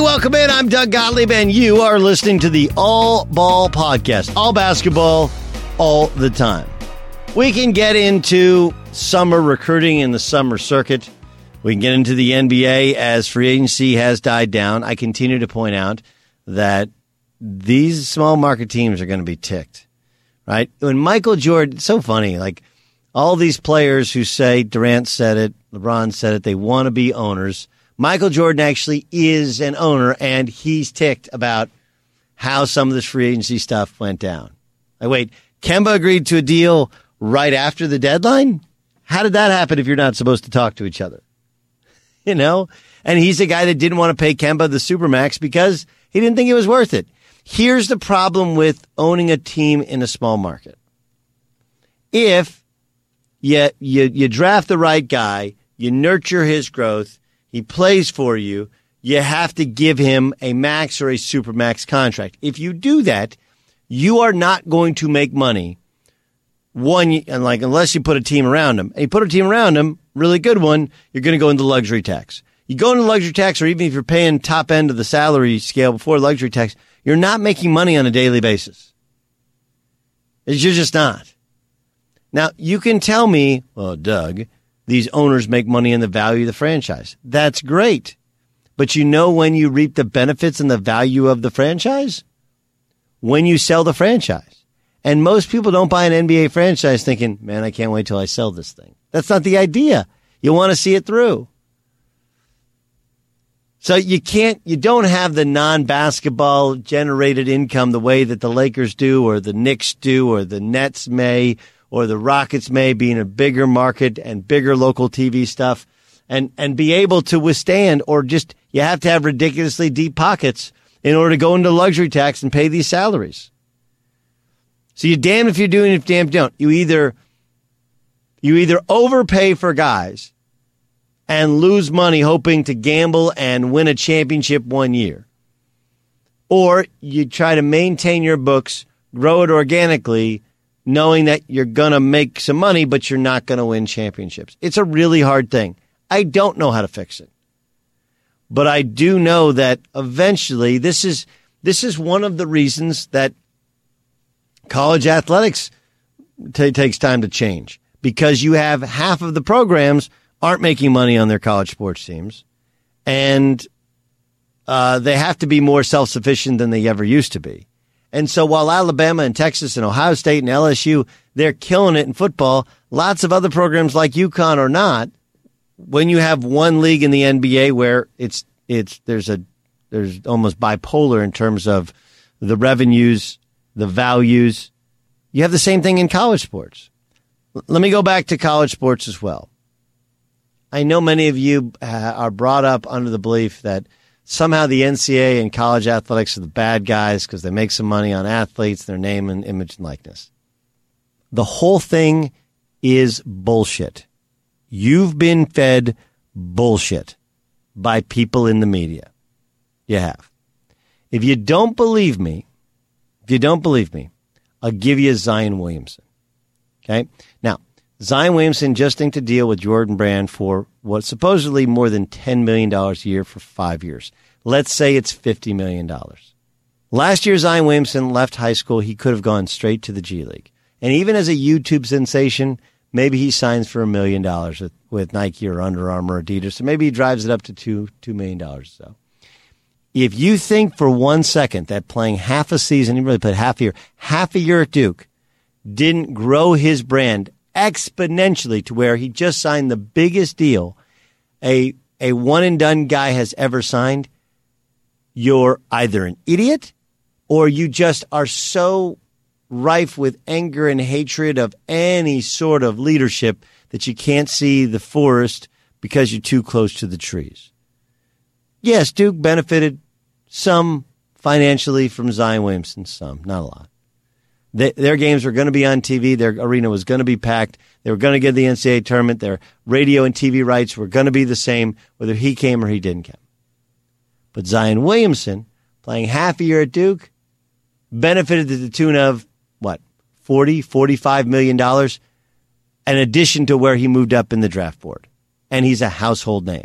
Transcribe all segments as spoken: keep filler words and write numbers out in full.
welcome in. I'm Doug Gottlieb, and you are listening to the All Ball Podcast. All basketball, all the time. We can get into summer recruiting in the summer circuit. We can get into the N B A as free agency has died down. I continue to point out that these small market teams are going to be ticked, right? When Michael Jordan, it's so funny, like all these players who say, Durant said it, LeBron said it, they want to be owners. Michael Jordan actually is an owner, and he's ticked about how some of this free agency stuff went down. Like, wait, Kemba agreed to a deal right after the deadline? How did that happen if you're not supposed to talk to each other? You know? And he's the guy that didn't want to pay Kemba the Supermax because he didn't think it was worth it. Here's the problem with owning a team in a small market. If you, you, you draft the right guy, you nurture his growth, he plays for you, you have to give him a max or a supermax contract. If you do that, you are not going to make money. One, and like unless you put a team around him. And you put a team around him, really good one, you're going to go into luxury tax. You go into luxury tax, or even if you're paying top end of the salary scale before luxury tax, you're not making money on a daily basis. You're just not. Now, you can tell me, well, Doug, these owners make money in the value of the franchise. That's great. But you know when you reap the benefits and the value of the franchise? When you sell the franchise. And most people don't buy an N B A franchise thinking, man, I can't wait till I sell this thing. That's not the idea. You want to see it through. So you can't, you don't have the non-basketball generated income the way that the Lakers do, or the Knicks do, or the Nets may, or the Rockets may, be in a bigger market and bigger local T V stuff, and, and be able to withstand, or just, you have to have ridiculously deep pockets in order to go into luxury tax and pay these salaries. So you're damned if you're doing it, if damned if you don't. You either, you either overpay for guys and lose money hoping to gamble and win a championship one year, or you try to maintain your books, grow it organically, knowing that you're going to make some money, but you're not going to win championships. It's a really hard thing. I don't know how to fix it. But I do know that eventually this is this is one of the reasons that college athletics t- takes time to change, because you have half of the programs aren't making money on their college sports teams, and uh, they have to be more self-sufficient than they ever used to be. And so while Alabama and Texas and Ohio State and L S U, they're killing it in football, lots of other programs like UConn are not. When you have one league in the N B A where it's it's there's a there's almost bipolar in terms of the revenues, the values, you have the same thing in college sports. L- let me go back to college sports as well. I know many of you uh, are brought up under the belief that somehow the N C double A and college athletics are the bad guys because they make some money on athletes, their name and image and likeness. The whole thing is bullshit. You've been fed bullshit by people in the media. You have. If you don't believe me, if you don't believe me, I'll give you Zion Williamson. Okay? Now, Zion Williamson just inked a deal with Jordan Brand for what supposedly more than ten million dollars a year for five years. Let's say it's fifty million dollars. Last year, Zion Williamson left high school. He could have gone straight to the G League. And even as a YouTube sensation, maybe he signs for a million dollars with, with Nike or Under Armour or Adidas. So maybe he drives it up to two, two million dollars or so. If you think for one second that playing half a season, he really played half a year, half a year at Duke, didn't grow his brand exponentially to where he just signed the biggest deal a a one-and-done guy has ever signed, you're either an idiot or you just are so rife with anger and hatred of any sort of leadership that you can't see the forest because you're too close to the trees. Yes, Duke benefited some financially from Zion Williamson, some, not a lot. They, their games were going to be on T V. Their arena was going to be packed. They were going to get the N C double A tournament. Their radio and T V rights were going to be the same, whether he came or he didn't come. But Zion Williamson, playing half a year at Duke, benefited to the tune of, what, forty, forty-five million dollars, in addition to where he moved up in the draft board. And he's a household name.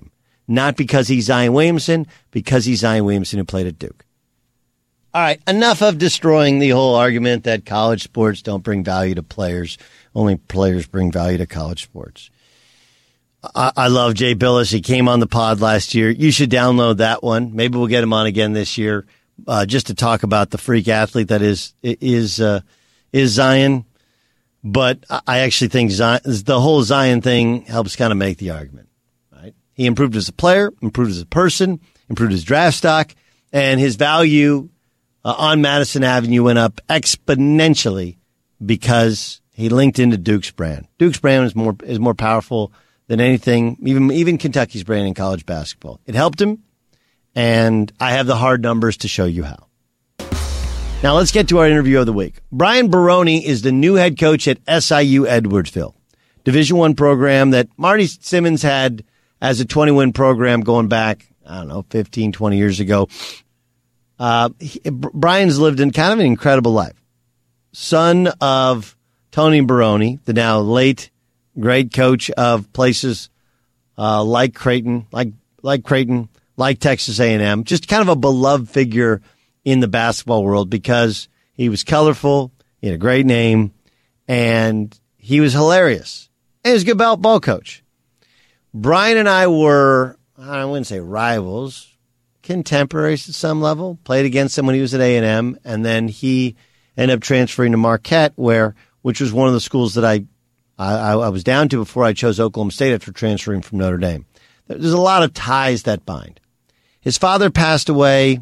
not because he's Zion Williamson, because he's Zion Williamson who played at Duke. All right, enough of destroying the whole argument that college sports don't bring value to players. Only players bring value to college sports. I, I love Jay Billis. He came on the pod last year. You should download that one. Maybe we'll get him on again this year, uh, just to talk about the freak athlete that is is uh, is Zion. But I actually think Zion, the whole Zion thing helps kind of make the argument. Right? He improved as a player, improved as a person, improved his draft stock, and his value Uh, on Madison Avenue went up exponentially because he linked into Duke's brand. Duke's brand is more is more powerful than anything, even even Kentucky's brand in college basketball. It helped him, and I have the hard numbers to show you how. Now let's get to our interview of the week. Brian Baroni is the new head coach at S I U Edwardsville, Division One program that Marty Simmons had as a twenty-win program going back, I don't know, fifteen, twenty years ago. Uh, he, Brian's lived in kind of an incredible life. Son of Tony Baroni, the now late great coach of places uh, like Creighton, like like Creighton, like Texas A and M. Just kind of a beloved figure in the basketball world because he was colorful, he had a great name, and he was hilarious. And he was a good ball, ball coach. Brian and I were, I wouldn't say rivals, contemporaries at some level, played against him when he was at A and M, and then he ended up transferring to Marquette, where which was one of the schools that I, I I was down to before I chose Oklahoma State after transferring from Notre Dame. There's a lot of ties that bind. His father passed away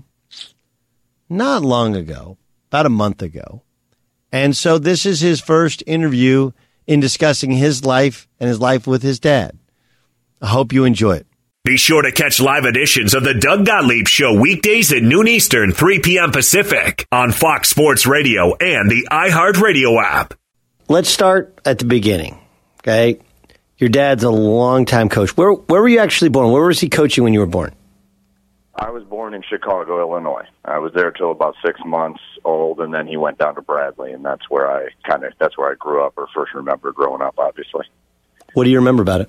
not long ago, about a month ago, and so this is his first interview in discussing his life and his life with his dad. I hope you enjoy it. Be sure to catch live editions of the Doug Gottlieb Show weekdays at noon Eastern, three p.m. Pacific on Fox Sports Radio and the iHeartRadio app. Let's start at the beginning, okay? Your dad's a longtime coach. Where where were you actually born? Where was he coaching when you were born? I was born in Chicago, Illinois. I was there till about six months old, and then he went down to Bradley, and that's where I kind of that's where I grew up, or first remember growing up, obviously. What do you remember about it?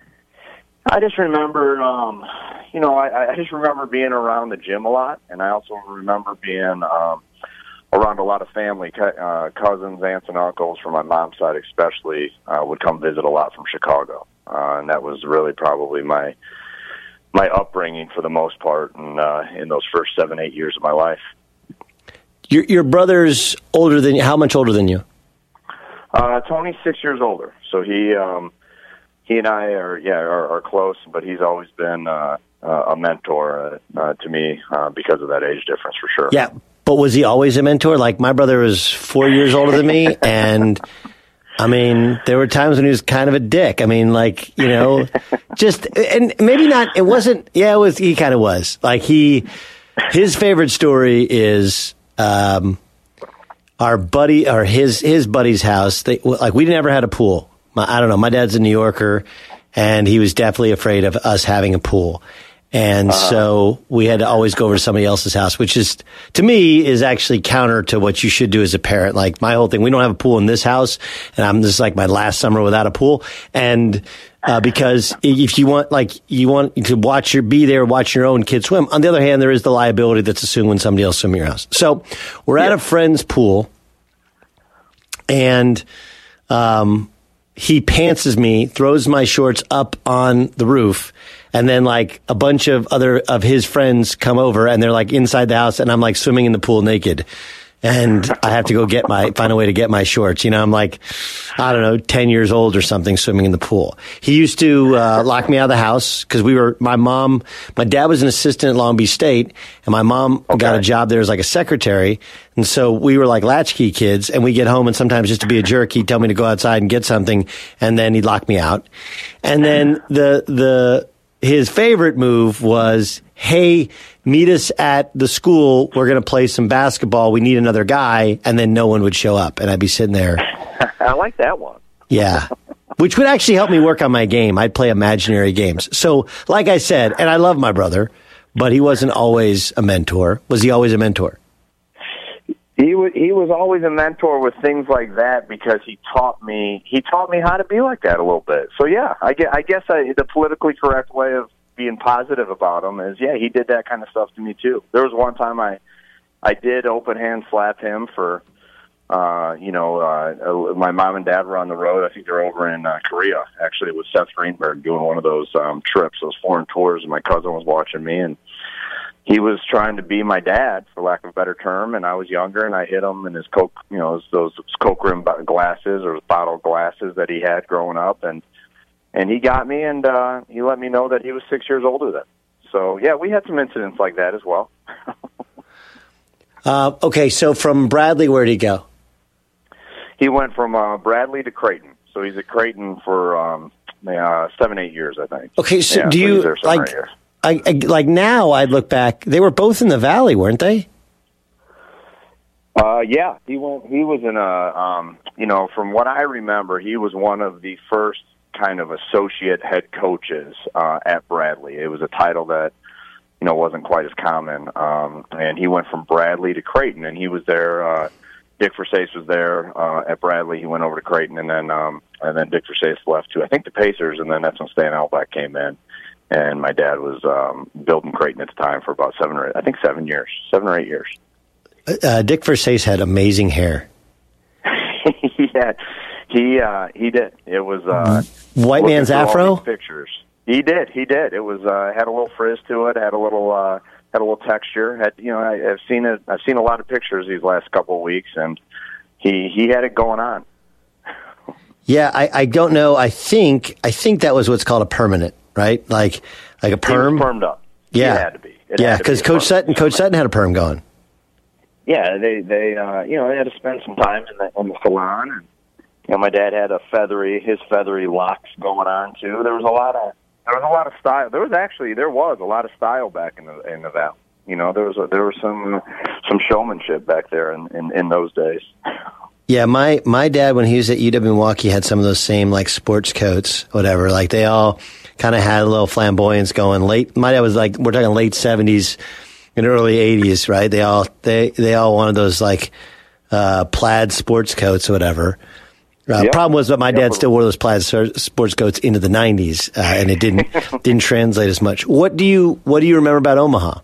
I just remember, um, you know, I, I just remember being around the gym a lot, and I also remember being um, around a lot of family, uh, cousins, aunts, and uncles from my mom's side especially uh, would come visit a lot from Chicago, uh, and that was really probably my my upbringing for the most part in, uh, in those first seven, eight years of my life. Your, your brother's older than you. How much older than you? Uh, Tony's six years older, so he... Um, He and I are, yeah, are, are close, but he's always been uh, uh, a mentor uh, uh, to me uh, because of that age difference, for sure. Yeah, but was he always a mentor? Like, my brother was four years older than me, and, I mean, there were times when he was kind of a dick. I mean, like, you know, just, and maybe not, it wasn't, yeah, it was, he kind of was. Like, he, his favorite story is um, our buddy, or his, his buddy's house. They, like, we never had a pool. My, I don't know. My dad's a New Yorker, and he was definitely afraid of us having a pool. And uh-huh. so we had to always go over to somebody else's house, which is, to me, is actually counter to what you should do as a parent. Like, my whole thing, we don't have a pool in this house, and I'm this is like my last summer without a pool. And uh, because if you want, like, you want to watch your, be there, watch your own kids swim. On the other hand, there is the liability that's assumed when somebody else swims in your house. So we're yeah. at a friend's pool, and um. he pantses me, throws my shorts up on the roof, and then like a bunch of other of his friends come over, and they're like inside the house, and I'm like swimming in the pool naked. And I have to go get my, find a way to get my shorts. You know, I'm like, I don't know, ten years old or something, swimming in the pool. He used to uh, lock me out of the house because we were, my mom, my dad was an assistant at Long Beach State, and my mom okay. got a job there as like a secretary. And so we were like latchkey kids, and we get home, and sometimes just to be a jerk, he'd tell me to go outside and get something, and then he'd lock me out. And then the, the, his favorite move was, hey, meet us at the school. We're going to play some basketball. We need another guy. And then no one would show up. And I'd be sitting there. I like that one. Yeah. Which would actually help me work on my game. I'd play imaginary games. So, like I said, and I love my brother, but he wasn't always a mentor. Was he always a mentor? He was, he was always a mentor with things like that because he taught me he taught me how to be like that a little bit. So, yeah, I guess, I guess I, the politically correct way of being positive about him is, yeah, he did that kind of stuff to me too. There was one time I, I did open hand slap him for, uh, you know, uh, my mom and dad were on the road. I think they're over in uh, Korea, actually, with Seth Greenberg doing one of those um, trips, those foreign tours, and my cousin was watching me, and he was trying to be my dad, for lack of a better term, and I was younger, and I hit him in his Coke, you know, those Coke rim glasses or bottle glasses that he had growing up, and and he got me, and uh, he let me know that he was six years older than. So yeah, we had some incidents like that as well. uh, okay, so from Bradley, where did he go? He went from uh, Bradley to Creighton, so he's at Creighton for um, uh, seven, eight years, I think. Okay, so yeah, do so you like? I, I, like now, I'd look back. They were both in the Valley, weren't they? Uh, yeah, he went. He was in a. Um, you know, from what I remember, he was one of the first kind of associate head coaches uh, at Bradley. It was a title that, you know, wasn't quite as common. Um, and he went from Bradley to Creighton, and he was there. Uh, Dick Versace was there uh, at Bradley. He went over to Creighton, and then um, and then Dick Versace left to I think the Pacers, and then that's when Stan Albeck came in. And my dad was um, building Creighton at the time for about seven or eight, I think seven years, seven or eight years. Uh, Dick Versace had amazing hair. he had, he uh, he did. It was uh, white man's afro. Pictures. He did. He did. It was uh, had a little frizz to it. Had a little uh, had a little texture. Had you know? I, I've seen it. I've seen a lot of pictures these last couple of weeks, and he he had it going on. Yeah, I, I don't know. I think I think that was what's called a permanent. Right, like like a perm. He was permed up. Yeah, it had to be. It yeah, because Coach Sutton, Coach Sutton had a perm going. Yeah, they they uh, you know they had to spend some time in the in the salon, and you know my dad had a feathery his feathery locks going on too. There was a lot of there was a lot of style. There was actually there was a lot of style back in the in the Valley. You know there was a, there was some some showmanship back there in, in, in those days. Yeah, my my dad when he was at U W Milwaukee had some of those same like sports coats, whatever. Like they all kind of had a little flamboyance going. Late, my dad was like, we're talking late seventies and early eighties, right? They all they they all wanted those like uh, plaid sports coats or whatever. Uh, yep. Problem was that my yep. dad still wore those plaid sports coats into the nineties, uh, and it didn't didn't translate as much. What do you what do you remember about Omaha?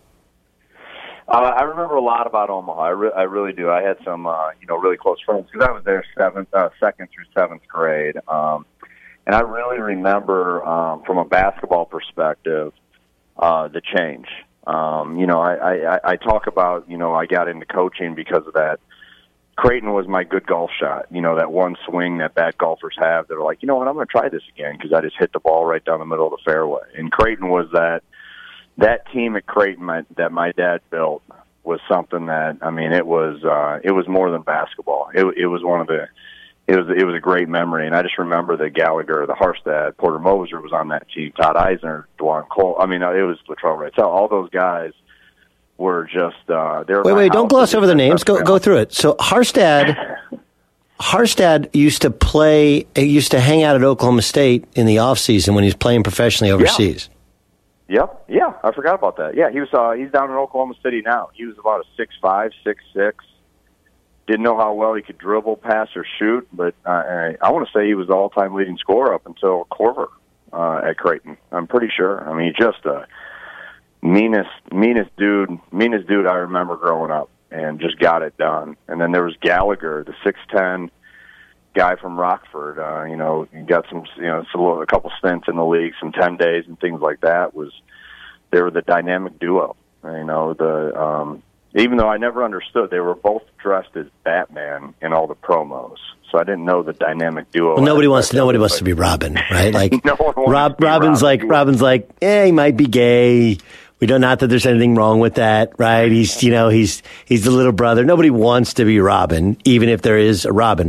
Uh, I remember a lot about Omaha. I, re- I really do. I had some, uh, you know, really close friends because I was there seventh, uh, second through seventh grade. Um, and I really remember, um, from a basketball perspective, uh, the change. Um, you know, I, I, I talk about, you know, I got into coaching because of that. Creighton was my good golf shot. You know, that one swing that bad golfers have. They're like, you know what, I'm going to try this again because I just hit the ball right down the middle of the fairway. And Creighton was that. That team at Creighton my, that my dad built was something that I mean it was uh, it was more than basketball. It, it was one of the it was it was a great memory, and I just remember that Gallagher, the Harstad, Porter Moser was on that team. Todd Eisner, Dwan Cole. I mean, it was Latrell Wright. All those guys were just uh, they were. Wait, wait! Don't gloss over the names. Go go through it. So Harstad. Harstad used to play. Used to hang out at Oklahoma State in the off season when he was playing professionally overseas. Yeah. Yep, yeah, I forgot about that. Yeah, he was. Uh, he's down in Oklahoma City now. He was about a six five, six six. Didn't know how well he could dribble, pass, or shoot, but uh, I, I want to say he was the all-time leading scorer up until Corver uh, at Creighton. I'm pretty sure. I mean, just a meanest, meanest dude, meanest dude I remember growing up, and just got it done. And then there was Gallagher, the six ten guy from Rockford. Uh, you know, he got some, you know, some, a couple stints in the league, some ten days and things like that. Was they were the dynamic duo. You know, the um, even though I never understood, they were both dressed as Batman in all the promos. So I didn't know the dynamic duo. Well, nobody wants to. Nobody wants to be Robin, right? Like no one Rob. Robin's Robin. like Robin's like, eh, he might be gay. We don't. Not that there's anything wrong with that, right? He's, you know, he's he's the little brother. Nobody wants to be Robin, even if there is a Robin.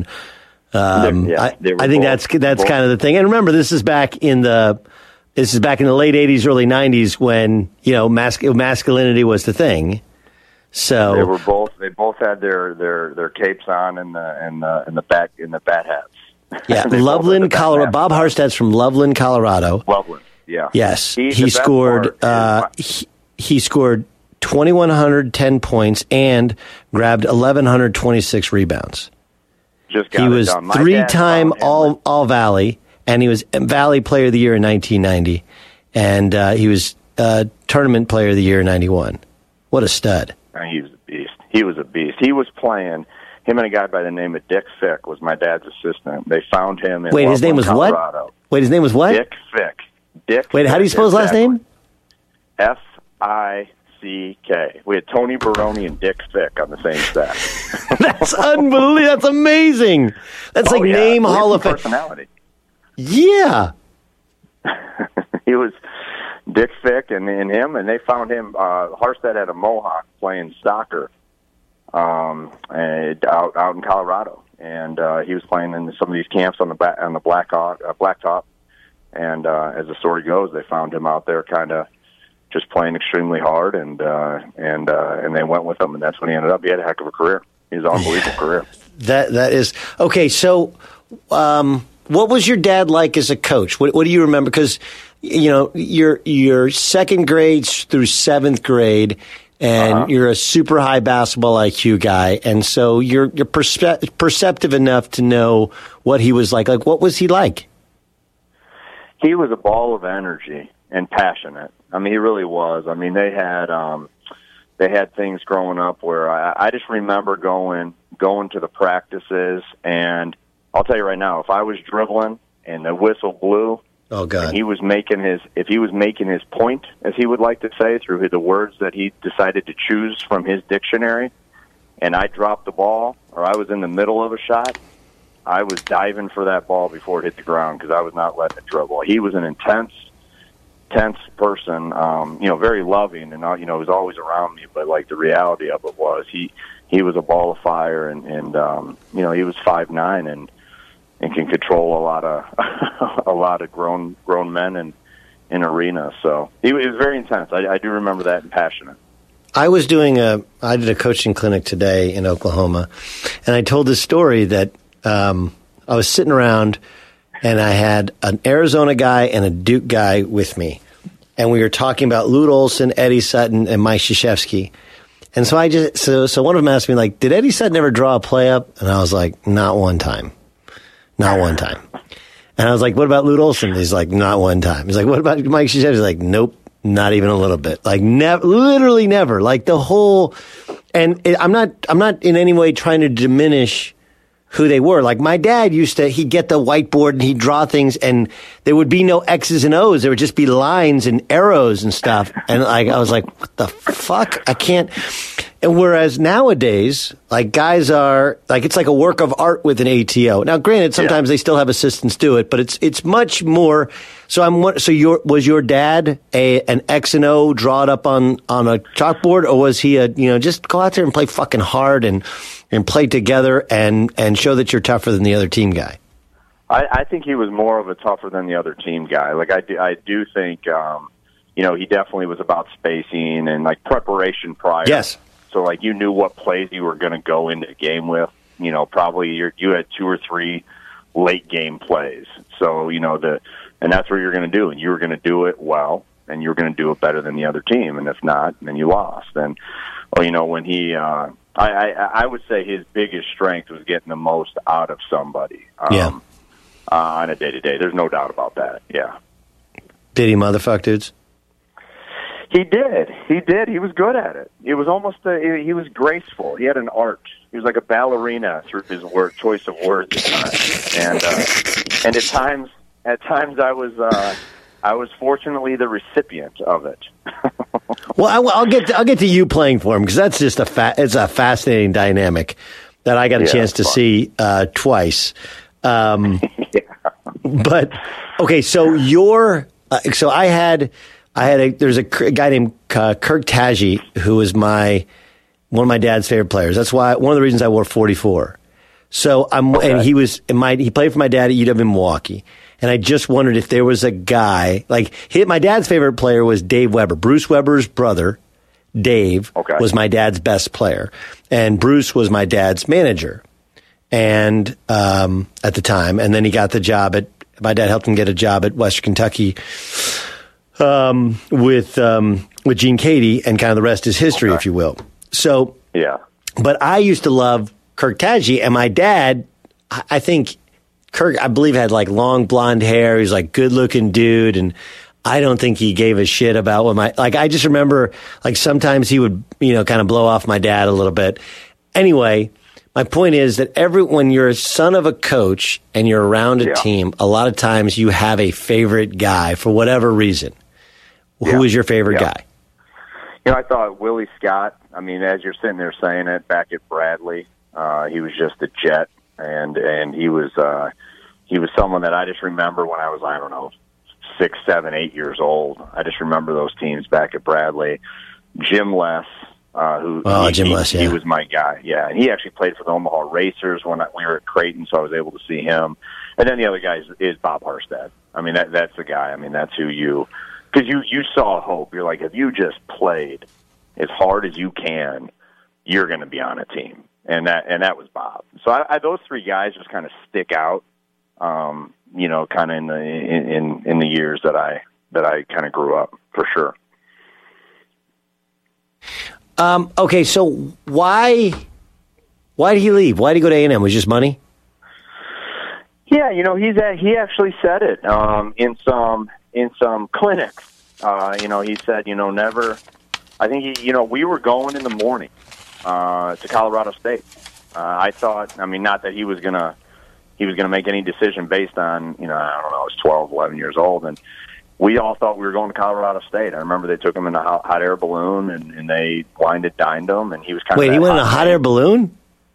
Um, yeah, I, I think both, that's that's both. kind of the thing. And remember, this is back in the this is back in the late eighties, early nineties, when you know mas- masculinity was the thing. So they were both. They both had their, their, their capes on and the and the and the bat in the bat hats. Yeah, Loveland, Colorado. Bob Harstad's from Loveland, Colorado. Loveland. Yeah. Yes, he, he scored. Uh, he, he scored two thousand one hundred ten points and grabbed one thousand one hundred twenty-six rebounds. Just got he was three-time all all Valley, and he was Valley Player of the Year in nineteen ninety. And uh, he was uh, tournament player of the year in ninety-one. What a stud. He was a beast. He was a beast. He was playing, him and a guy by the name of Dick Fick was my dad's assistant. They found him in Wait, Loveland, his name was Colorado. what? Wait, his name was what? Dick Fick. Dick Wait, Fick, how do you spell his last exactly. name? F I C K. We had Tony Baroni and Dick Fick on the same staff. That's unbelievable. That's amazing. That's oh, like yeah. name He Hall had of some Fame. personality. Yeah. He was Dick Fick and, and him, and they found him. Uh, Harstead had a Mohawk playing soccer um, and out out in Colorado, and uh, he was playing in some of these camps on the ba- on the Black Hawk, uh, Blacktop. And uh, as the story goes, they found him out there, kind of just playing extremely hard, and uh, and uh, and they went with him, and that's when he ended up. He had a heck of a career. He was an unbelievable yeah. career. That that is okay. So, um, what was your dad like as a coach? What, what do you remember? Because you know you're you're second grade through seventh grade, and uh-huh. you're a super high basketball I Q guy, and so you're you're perspe- perceptive enough to know what he was like. Like, what was he like? He was a ball of energy and passionate. I mean, he really was. I mean, they had um, they had things growing up where I, I just remember going going to the practices, and I'll tell you right now, if I was dribbling and the whistle blew, oh god, and he was making his if he was making his point, as he would like to say, through the words that he decided to choose from his dictionary, and I dropped the ball or I was in the middle of a shot, I was diving for that ball before it hit the ground because I was not letting it dribble. He was an intense, tense person, um, you know, very loving, and, uh, you know, was always around me. But, like, the reality of it was he, he was a ball of fire, and, and um, you know, he was five nine and and can control a lot of a lot of grown grown men in, in arena. So he, he was very intense. I, I do remember that and passionate. I was doing a I did a coaching clinic today in Oklahoma, and I told this story that Um, I was sitting around, and I had an Arizona guy and a Duke guy with me, and we were talking about Lute Olson, Eddie Sutton, and Mike Krzyzewski. And so I just so so one of them asked me, like, did Eddie Sutton ever draw a play up? And I was like, not one time, not one time. And I was like, what about Lute Olson? He's like, not one time. He's like, what about Mike Krzyzewski? He's like, nope, not even a little bit. Like, never, literally never. Like the whole. And it, I'm not I'm not in any way trying to diminish who they were. Like my dad used to, he'd get the whiteboard and he'd draw things, and there would be no X's and O's. There would just be lines and arrows and stuff. And like, I was like, what the fuck? I can't. And whereas nowadays, like guys are like, it's like a work of art with an A T O. Now, granted, sometimes yeah. they still have assistants do it, but it's, it's much more. So I'm, so your, was your dad a, an X and O, draw it up on, on a chalkboard, or was he a, you know, just go out there and play fucking hard and, and play together and, and show that you're tougher than the other team guy? I, I think he was more of a tougher than the other team guy. Like I do, I do think, um, you know, he definitely was about spacing and like preparation prior. Yes. So like you knew what plays you were going to go into the game with. You know, probably you're, you had two or three late game plays. So you know the, and that's what you're going to do, and you were going to do it well, and you were going to do it better than the other team. And if not, then you lost. And well, you know when he. Uh, I, I, I would say his biggest strength was getting the most out of somebody um, yeah. uh, on a day-to-day. There's no doubt about that, yeah. Did he motherfuck dudes? He did. He did. He was good at it. It was almost a, he was graceful. He had an art. He was like a ballerina through his word choice of words at times. And, uh, and at times, at times I was... Uh, I was fortunately the recipient of it. Well, I, I'll get to, I'll get to you playing for him because that's just a fa- it's a fascinating dynamic that I got a yeah, chance to fun. see uh, twice. Um, yeah. But okay, so you're uh, so I had I had a there's a, a guy named uh, Kirk Taggi who was my one of my dad's favorite players. That's why one of the reasons I wore forty-four. So I'm okay. and he was in my he played for my dad at U W Milwaukee. And I just wondered if there was a guy, like, he, my dad's favorite player was Dave Weber. Bruce Weber's brother, Dave, okay. was my dad's best player. And Bruce was my dad's manager and um, at the time. And then he got the job at, my dad helped him get a job at Western Kentucky um, with um, with Gene Cady, and kind of the rest is history, okay. if you will. So, yeah. But I used to love Kirk Taggi, and my dad, I think... Kirk, I believe, had like long blonde hair. He's like good looking dude. And, I don't think he gave a shit about what my, like, I just remember, like, sometimes he would, you know, kind of blow off my dad a little bit. Anyway, my point is that every, when you're a son of a coach and you're around a yeah. team, a lot of times you have a favorite guy for whatever reason. Who yeah. is your favorite yeah. guy? You know, I thought Willie Scott, I mean, as you're sitting there saying it, back at Bradley, uh, he was just a jet, and, and he was, uh, he was someone that I just remember when I was, I don't know, six, seven, eight years old. I just remember those teams back at Bradley. Jim Les, uh, who oh, he, Jim he, Les, yeah. he was my guy. Yeah, and he actually played for the Omaha Racers when I, we were at Creighton, so I was able to see him. And then the other guy is, is Bob Harstad. I mean, that that's the guy. I mean, that's who you, because you you saw hope. You're like, if you just played as hard as you can, you're going to be on a team, and that and that was Bob. So I, I, those three guys just kind of stick out. Um, you know, kind of in the in, in the years that I that I kind of grew up, for sure. Um, okay, so why why did he leave? Why did he go to A and M? Was it just money? Yeah, you know, he's at, he actually said it um, in some in some clinics. Uh, you know, he said, you know, never. I think he, you know, we were going in the morning uh, to Colorado State. Uh, I thought, I mean, not that he was gonna. He was going to make any decision based on, you know, I don't know, I was twelve, eleven years old, and we all thought we were going to Colorado State. I remember they took him in a hot, hot air balloon, and, and they wined dined him, and he was kind Wait, of... Wait, he went in a hot air balloon?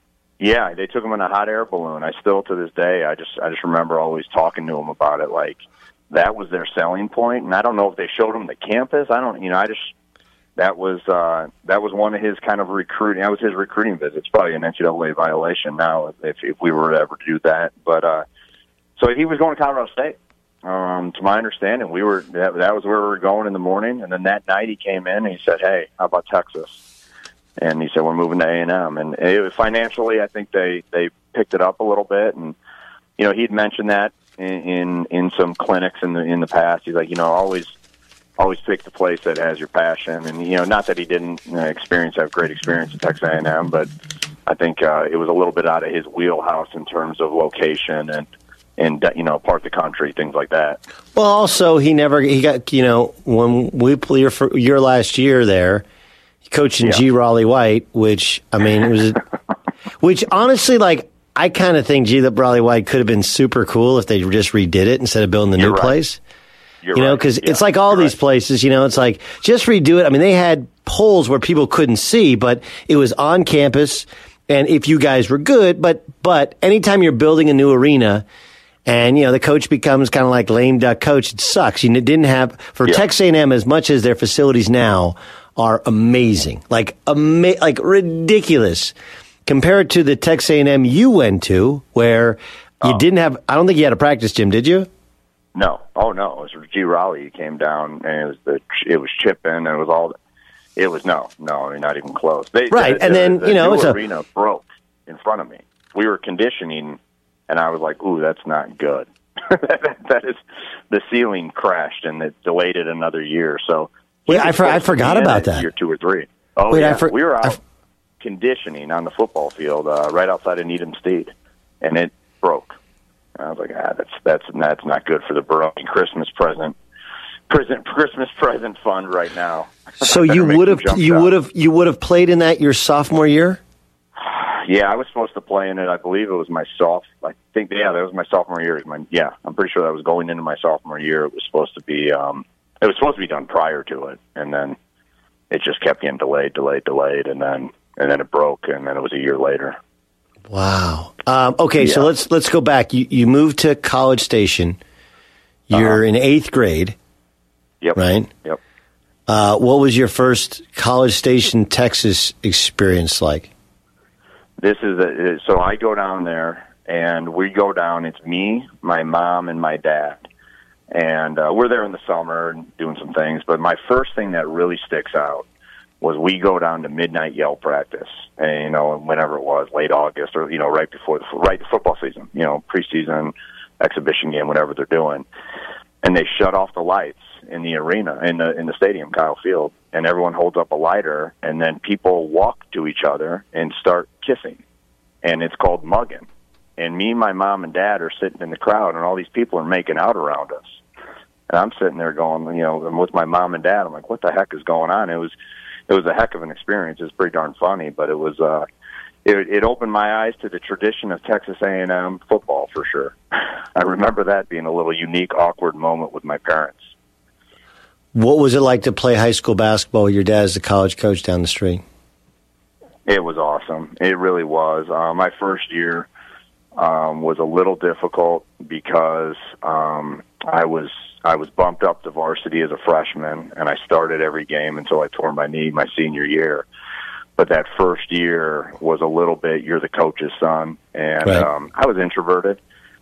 Yeah, they took him in a hot air balloon. I still, to this day, I just I just remember always talking to him about it, like, that was their selling point, and I don't know if they showed him the campus. I don't, you know, I just... That was uh, that was one of his kind of recruiting. That was his recruiting visit. It's probably an N C double A violation now if if we were to ever do that. But uh, so he was going to Colorado State. Um, to my understanding, we were that, that was where we were going in the morning. And then that night he came in and he said, "Hey, how about Texas?" And he said, "We're moving to A and M." And it was, financially, I think they they picked it up a little bit. And you know, he'd mentioned that in in, in some clinics in the in the past. He's like, you know, always. Always pick the place that has your passion, and you know, not that he didn't uh, experience have great experience at Texas A and M, but I think uh, it was a little bit out of his wheelhouse in terms of location and and you know, part of the country, things like that. Well, also he never he got you know when we played your your last year there, coaching yeah. G. Raleigh White, which I mean it was, which honestly like I kind of think G. Raleigh White could have been super cool if they just redid it instead of building the You're new right. place. You're you know, right. because yeah. it's like all You're these right. places, you know, it's like, just redo it. I mean, they had polls where people couldn't see, but it was on campus, and if you guys were good, but but anytime you're building a new arena, and, you know, the coach becomes kind of like lame duck coach, it sucks. You didn't have, for Yeah. Texas A and M, as much as their facilities now are amazing, like, ama- like ridiculous, compared to the Texas A and M you went to, where you Oh. didn't have, I don't think you had a practice gym, did you? No, oh no, it was G. Raleigh. He came down, and it was the it was chipping, and it was all. It was no, no, I mean, not even close. They, Right, the, and the, then, the you know, new it's a- arena broke in front of me. We were conditioning, and I was like, "Ooh, that's not good." that, that is, the ceiling crashed, and it delayed it another year. So, Wait, he I was for- I supposed to forgot be in about at that. Year two or three. Oh Wait, I yeah, for- we were I out f- conditioning on the football field uh, right outside of Needham State, and it broke. I was like, ah, that's that's that's not good for the Baroni Christmas present, present Christmas present fund right now. So I better you make would some have jump you shots. would have you would have played in that your sophomore year? Yeah, I was supposed to play in it. I believe it was my soph. I think yeah, that was my sophomore year. It was my, yeah, I'm pretty sure that was going into my sophomore year. It was supposed to be. Um, it was supposed to be done prior to it, and then it just kept getting delayed, delayed, delayed, and then and then it broke, and then it was a year later. Wow. Um, okay, so Yeah. let's let's go back. You you moved to College Station. You're Uh-huh. in eighth grade, Yep. right? Yep. Uh, what was your first College Station, Texas experience like? This is a, so I go down there, and we go down. It's me, my mom, and my dad, and uh, we're there in the summer and doing some things. But my first thing that really sticks out was we go down to midnight yell practice, and you know, whenever it was, late August or you know, right before the right football season, you know, preseason exhibition game, whatever they're doing, and they shut off the lights in the arena, in the in the stadium, Kyle Field, and everyone holds up a lighter, and then people walk to each other and start kissing, and it's called mugging. And me, my mom, and dad are sitting in the crowd, and all these people are making out around us. And I'm sitting there going, you know, with my mom and dad, I'm like, what the heck is going on? It was, it was a heck of an experience. It was pretty darn funny, but it was, uh, it, it opened my eyes to the tradition of Texas A and M football for sure. I remember that being a little unique, awkward moment with my parents. What was it like to play high school basketball with your dad as the college coach down the street? It was awesome. It really was. Uh, my first year um, was a little difficult because um, I was I was bumped up to varsity as a freshman, and I started every game until I tore my knee my senior year. But that first year was a little bit, you're the coach's son, and right. um, I was introverted.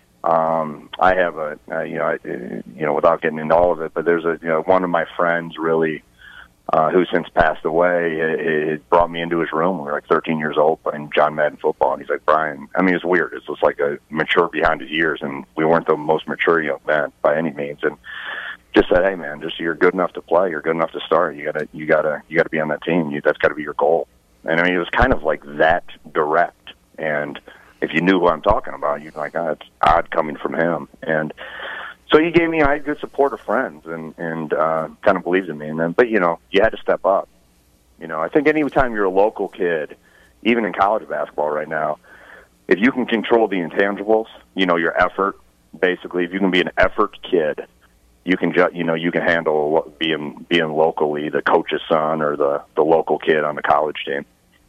Um, I have a, uh, you know, I, you know, without getting into all of it, but there's a, you know, one of my friends really, uh, who since passed away, it, it brought me into his room. We were like thirteen years old playing John Madden football, and he's like, Brian, I mean, it's weird. It's just like a mature behind his years, and we weren't the most mature young men by any means. And just said, hey man, just you're good enough to play. You're good enough to start. You gotta, you gotta, you gotta be on that team. You, that's got to be your goal. And I mean, it was kind of like that direct. And if you knew who I'm talking about, you'd be like, oh, it's odd coming from him. And so he gave me, I had good support of friends and, and uh, kind of believed in me. And then, but, you know, you had to step up. You know, I think any time you're a local kid, even in college basketball right now, if you can control the intangibles, you know, your effort, basically, if you can be an effort kid, you can ju- you know, you can handle being being locally the coach's son or the, the local kid on the college team.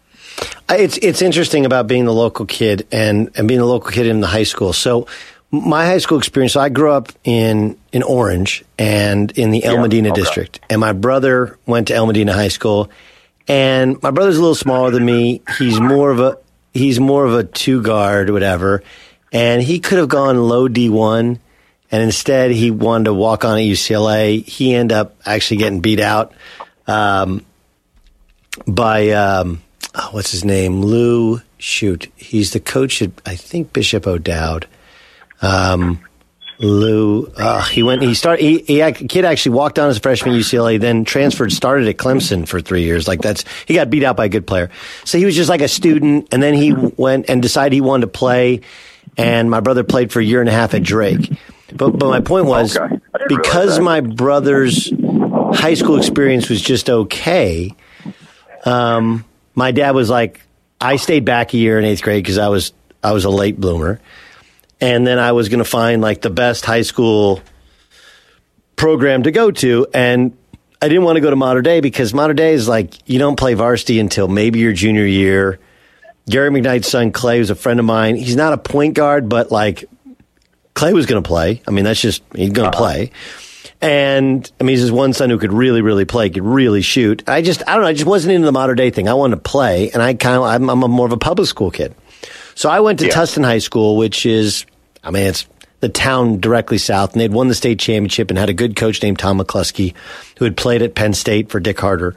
It's it's interesting about being the local kid and, and being a local kid in the high school. So my high school experience, so I grew up in, in Orange and in the El yeah, Medina okay. district. And my brother went to El Medina High School. And my brother's a little smaller than me. He's more of a he's more of a two guard, whatever. And he could have gone low D one. And instead, he wanted to walk on at U C L A. He ended up actually getting beat out um, by, um, oh, what's his name? Lou, shoot. He's the coach at, I think, Bishop O'Dowd. Um, Lou, uh, he went, he started, he, he, kid actually walked on as a freshman at U C L A, then transferred, started at Clemson for three years. Like that's, he got beat out by a good player. So he was just like a student, and then he went and decided he wanted to play, and my brother played for a year and a half at Drake. But but my point was, okay. because my brother's high school experience was just okay, um, my dad was like, I stayed back a year in eighth grade because I was I was a late bloomer, and then I was going to find like the best high school program to go to, and I didn't want to go to Mater Dei because Mater Dei is like you don't play varsity until maybe your junior year. Gary McKnight's son Clay was a friend of mine. He's not a point guard, but like. Clay was going to play. I mean, that's just, he's going to uh-huh. play. And, I mean, he's his one son who could really, really play, could really shoot. I just, I don't know, I just wasn't into the Mater Dei thing. I wanted to play, and I kind of, I'm, I'm a more of a public school kid. So I went to yeah. Tustin High School, which is, I mean, it's the town directly south, and they'd won the state championship and had a good coach named Tom McCluskey, who had played at Penn State for Dick Harder.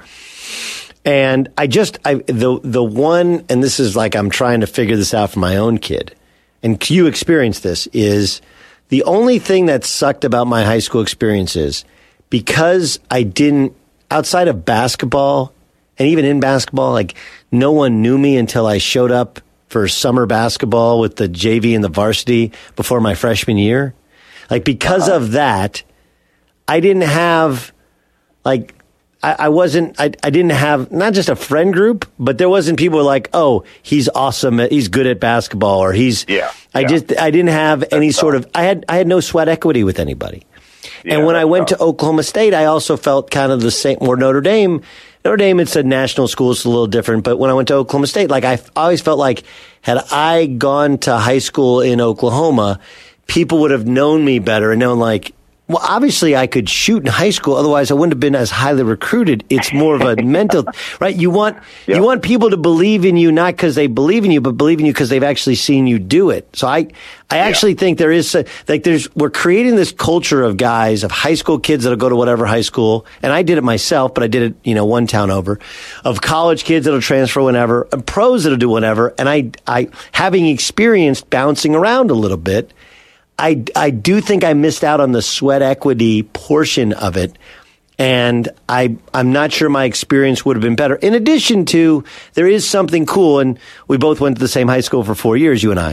And I just, I, the, the one, and this is like I'm trying to figure this out for my own kid, and you experienced this, is the only thing that sucked about my high school experience is because I didn't, outside of basketball, and even in basketball, like no one knew me until I showed up for summer basketball with the J V and the varsity before my freshman year. Like because uh-huh. of that, I didn't have, like, I, I wasn't, I, I didn't have not just a friend group, but there wasn't people like, oh, he's awesome, at, he's good at basketball, or he's, yeah, I yeah. just, I didn't have that's any tough. sort of, I had, I had no sweat equity with anybody. Yeah, and when I went tough. to Oklahoma State, I also felt kind of the same, or Notre Dame. Notre Dame, it's a national school, it's a little different, but when I went to Oklahoma State, like I always felt like had I gone to high school in Oklahoma, people would have known me better and known like, well, obviously I could shoot in high school. Otherwise, I wouldn't have been as highly recruited. It's more of a mental, right? You want yep. you want people to believe in you, not because they believe in you, but believe in you because they've actually seen you do it. So I, I actually yeah. think there is a, like there's we're creating this culture of guys, of high school kids that'll go to whatever high school, and I did it myself, but I did it, you know, one town over, of college kids that'll transfer whenever, and pros that'll do whatever. And I, I having experienced bouncing around a little bit. I, I do think I missed out on the sweat equity portion of it, and I, I'm not sure my experience would have been better. In addition to, there is something cool, and we both went to the same high school for four years, you and I,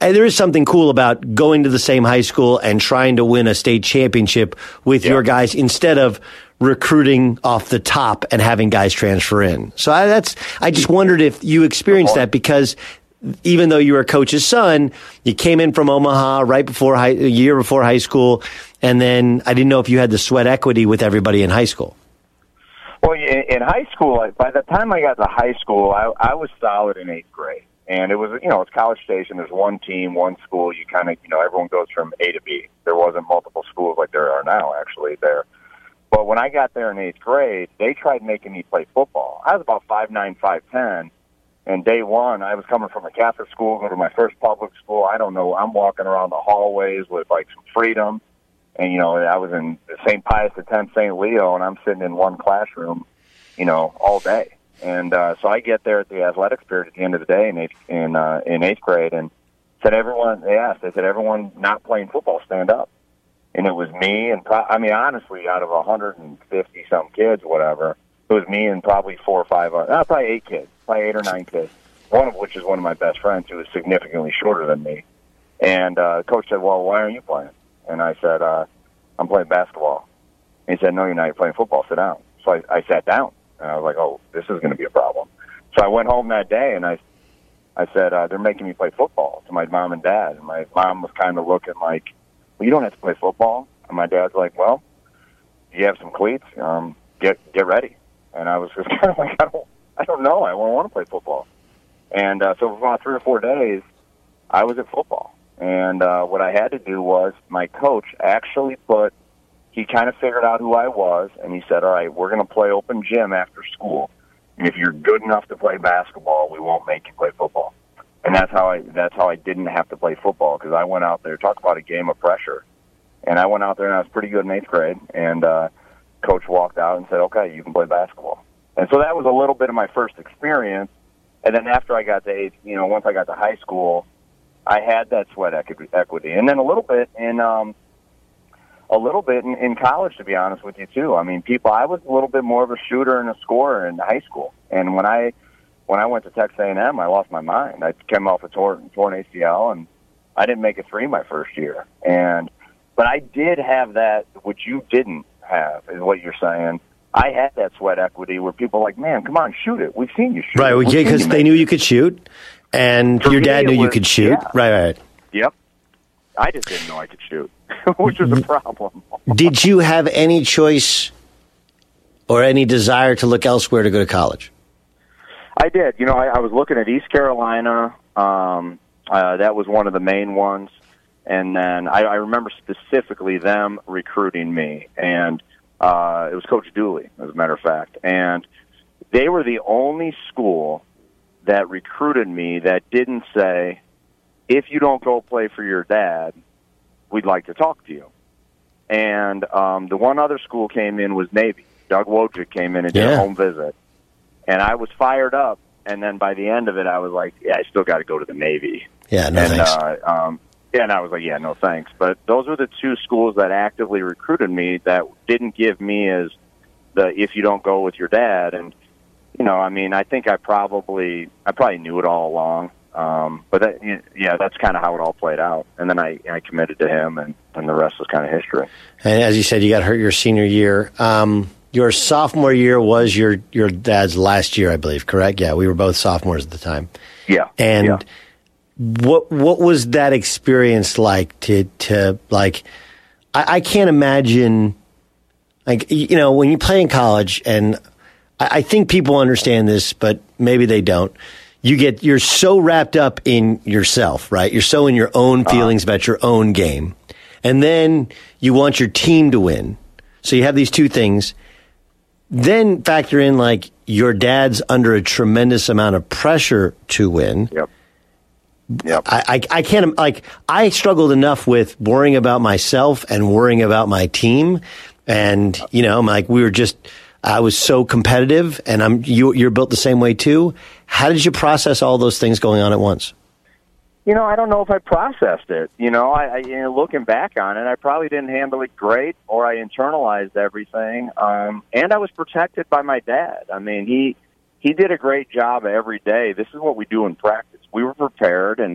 And there is something cool about going to the same high school and trying to win a state championship with yeah. your guys instead of recruiting off the top and having guys transfer in. So I, that's, I just wondered if you experienced that, because even though you were a coach's son, you came in from Omaha right before high, a year before high school. And then I didn't know if you had the sweat equity with everybody in high school. Well, in high school, by the time I got to high school, I, I was solid in eighth grade. And it was, you know, it's College Station. There's one team, one school. You kind of, you know, everyone goes from A to B. There wasn't multiple schools like there are now, actually, there. But when I got there in eighth grade, they tried making me play football. I was about five nine, five ten. And day one, I was coming from a Catholic school, going to my first public school. I don't know. I'm walking around the hallways with, like, some freedom. And, you know, I was in Saint Pius X, Saint Leo, and I'm sitting in one classroom, you know, all day. And uh, so I get there at the athletics period at the end of the day in eighth, in, uh, in eighth grade, and said everyone, they asked, they said, everyone not playing football, stand up. And it was me and, pro- I mean, honestly, out of one hundred fifty-some kids, whatever, it was me and probably four or five, uh, probably eight kids, probably eight or nine kids, one of which is one of my best friends who is significantly shorter than me. And uh, the coach said, well, why aren't you playing? And I said, uh, I'm playing basketball. And he said, no, you're not. You're playing football. Sit down. So I, I sat down. And I was like, oh, this is going to be a problem. So I went home that day, and I I said, uh, they're making me play football to my mom and dad. And my mom was kind of looking like, well, you don't have to play football. And my dad's like, well, you have some cleats. Um, get get ready. And I was just kind of like, I don't, I don't know. I don't want to play football. And uh, so for about three or four days, I was at football. And uh, what I had to do was my coach actually put, he kind of figured out who I was, and he said, all right, we're going to play open gym after school. And if you're good enough to play basketball, we won't make you play football. And that's how I that's how I didn't have to play football, because I went out there, talk about a game of pressure. And I went out there, and I was pretty good in eighth grade. And uh, coach walked out and said, okay, you can play basketball. And so that was a little bit of my first experience. And then after I got to eighth, you know, once I got to high school, I had that sweat equity. And then a little bit in um, a little bit in, in college, to be honest with you, too. I mean, people, I was a little bit more of a shooter and a scorer in high school. And when I when I went to Texas A and M, I lost my mind. I came off a torn, torn A C L, and I didn't make a three my first year. And but I did have that, which you didn't have, is what you're saying. I had that sweat equity where people were like, man, come on, shoot it. We've seen you shoot right, it. Right, because they knew you could shoot. And For your dad me, knew was, you could shoot. Yeah. Right, right. Yep. I just didn't know I could shoot, which was a problem. Did you have any choice or any desire to look elsewhere to go to college? I did. You know, I, I was looking at East Carolina. Um, uh, that was one of the main ones. And then I, I remember specifically them recruiting me. And uh, it was Coach Dooley, as a matter of fact. And they were the only school that recruited me that didn't say, if you don't go play for your dad, we'd like to talk to you. And um, the one other school came in was Navy. Doug Wojcik came in and did yeah. a home visit. And I was fired up. And then by the end of it, I was like, yeah, I still got to go to the Navy. Yeah, no and, thanks. Uh, um, yeah, and I was like, yeah, no thanks. But those were the two schools that actively recruited me that didn't give me as the if you don't go with your dad. And you know, I mean, I think I probably, I probably knew it all along. Um, but that, yeah, that's kind of how it all played out. And then I, I committed to him, and, and the rest was kind of history. And as you said, you got hurt your senior year. Um, your sophomore year was your, your dad's last year, I believe, correct? Yeah, we were both sophomores at the time. Yeah. And yeah. what what was that experience like to, to like, I, I can't imagine, like, you know, when you play in college, and I think people understand this, but maybe they don't. You get, you're so wrapped up in yourself, right? You're so in your own feelings uh-huh. about your own game. And then you want your team to win. So you have these two things. Then factor in, like, your dad's under a tremendous amount of pressure to win. Yep. Yep. I, I, I can't, like, I struggled enough with worrying about myself and worrying about my team. And, you know, I'm like, we were just, I was so competitive, and I'm you, you're built the same way too. How did you process all those things going on at once? You know, I don't know if I processed it. You know, I, I you know, looking back on it, I probably didn't handle it great, or I internalized everything. Um, and I was protected by my dad. I mean, he he did a great job every day. This is what we do in practice. We were prepared, and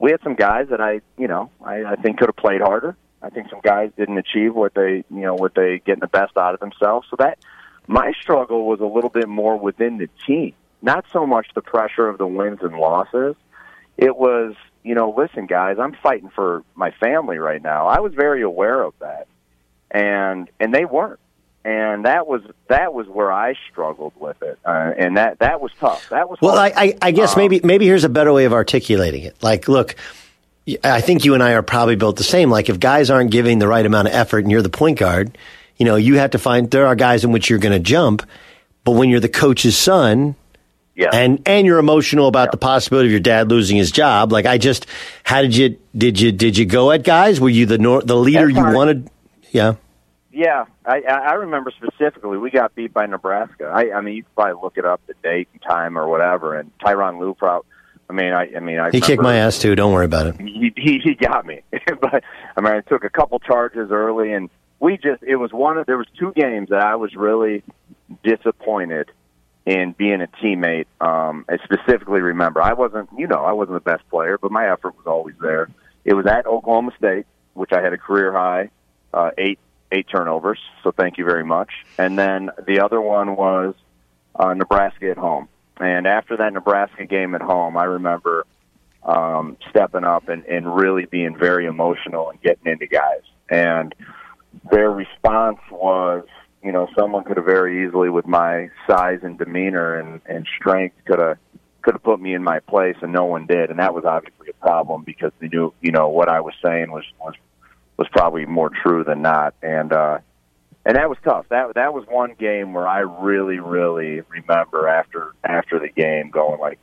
we had some guys that I, you know, I, I think could have played harder. I think some guys didn't achieve what they, you know, what they getting the best out of themselves. So that my struggle was a little bit more within the team, not so much the pressure of the wins and losses. It was, you know, listen, guys, I'm fighting for my family right now. I was very aware of that, and and they weren't. And that was that was where I struggled with it, uh, and that, that was tough. That was well. I, I, I guess um, maybe maybe here's a better way of articulating it. Like, look, I think you and I are probably built the same. Like, if guys aren't giving the right amount of effort, and you're the point guard, you know, you have to find there are guys in which you're going to jump, but when you're the coach's son, yeah, and and you're emotional about yeah. the possibility of your dad losing his job. Like, I just, how did you did you did you go at guys? Were you the nor- the leader That's you hard. wanted? Yeah. Yeah, I, I remember specifically we got beat by Nebraska. I, I mean, you could probably look it up, the date and time or whatever. And Tyronn Lue, probably. I mean, I, I mean, I. He kicked my ass too. Don't worry about it. He he, he got me, but I mean, I took a couple charges early, and we just it was one of there was two games that I was really disappointed in being a teammate. Um, I specifically remember I wasn't, you know, I wasn't the best player, but my effort was always there. It was at Oklahoma State, which I had a career high uh, eight. Eight turnovers, so thank you very much. And then the other one was uh, Nebraska at home. And after that Nebraska game at home, I remember um, stepping up and, and really being very emotional and getting into guys. And their response was, you know, someone could have very easily, with my size and demeanor and, and strength, could have could have put me in my place, and no one did. And that was obviously a problem because they knew, you know, what I was saying was was. was probably more true than not, and uh, and that was tough. That that was one game where I really, really remember after after the game going like,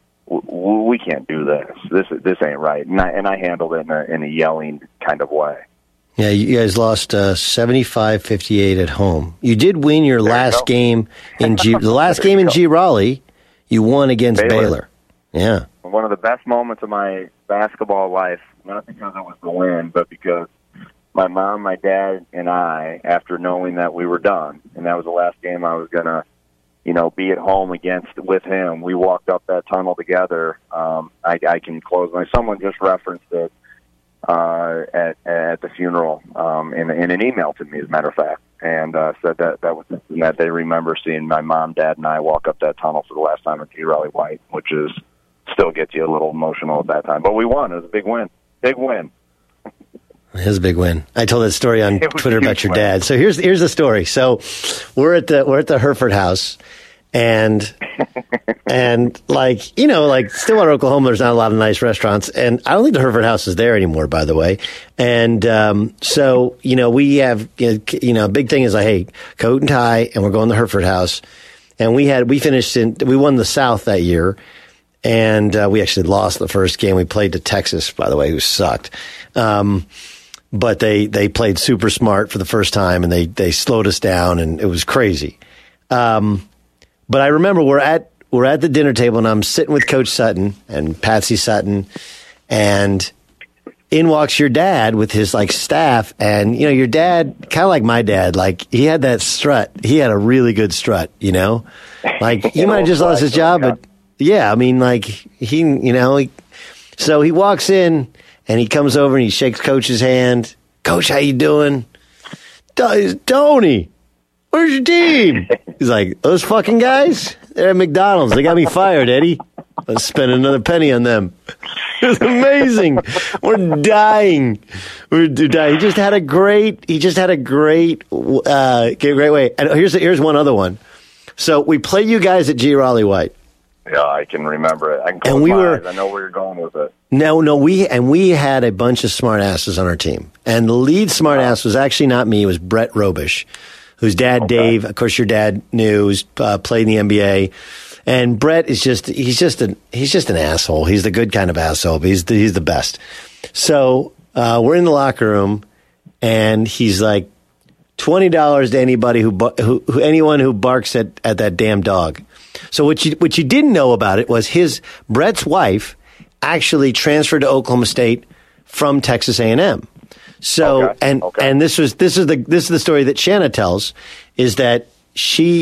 w- we can't do this. This this ain't right, and I and I handled it in a, in a yelling kind of way. Yeah, you guys lost uh, seventy-five fifty-eight at home. You did win your there last you game in G. The last game in G. Raleigh, you won against Baylor. Baylor. Yeah, one of the best moments of my basketball life. Not because it was the win, but because my mom, my dad, and I, after knowing that we were done, and that was the last game I was going to, you know, be at home against with him, we walked up that tunnel together. Um, I, I can close my, someone just referenced it uh, at at the funeral um, in, in an email to me, as a matter of fact, and uh, said that that was something that they remember seeing my mom, dad, and I walk up that tunnel for the last time at G. Raleigh White, which is still gets you a little emotional at that time. But we won. It was a big win. Big win. It was a big win. I told that story on Twitter about your win. dad. So here's here's the story. So we're at the we're at the Herford house, and and like you know, like Stillwater, Oklahoma, there's not a lot of nice restaurants, and I don't think the Herford house is there anymore, by the way. And um, so you know, we have you know, big thing is like, hey, coat and tie, and we're going to the Herford house, and we had we finished in we won the South that year. And uh, we actually lost the first game. We played to Texas, by the way, who sucked. Um, but they, they played super smart for the first time, and they, they slowed us down, and it was crazy. Um, but I remember we're at we're at the dinner table, and I'm sitting with Coach Sutton and Patsy Sutton, and in walks your dad with his like staff, and you know your dad, kind of like my dad, like he had that strut. He had a really good strut, you know, like he might have just lost his job, but. Yeah, I mean, like, he, you know, he, so he walks in, and he comes over, and he shakes Coach's hand. Coach, how you doing? Tony, where's your team? He's like, those fucking guys? They're at McDonald's. They got me fired, Eddie. Let's spend another penny on them. It was amazing. We're dying. We're dying. He just had a great, he just had a great, uh, great way. And here's, here's one other one. So we played you guys at G. Raleigh White. Yeah, I can remember it. I can close and we my were, eyes. I know where you're going with it. No, no, we and we had a bunch of smart asses on our team, and the lead smart ass was actually not me. It was Brett Robish, whose dad, okay. Dave, of course, your dad knew, who's uh, played in the N B A. And Brett is just—he's just an he's just an asshole. He's the good kind of asshole. But he's the, he's the best. So uh, we're in the locker room, and he's like, twenty dollars to anybody who, who, who anyone who barks at, at that damn dog. So what you what you didn't know about it was his Brett's wife actually transferred to Oklahoma State from Texas A and M. So okay. and okay. and this was this is the this is the story that Shanna tells, is that she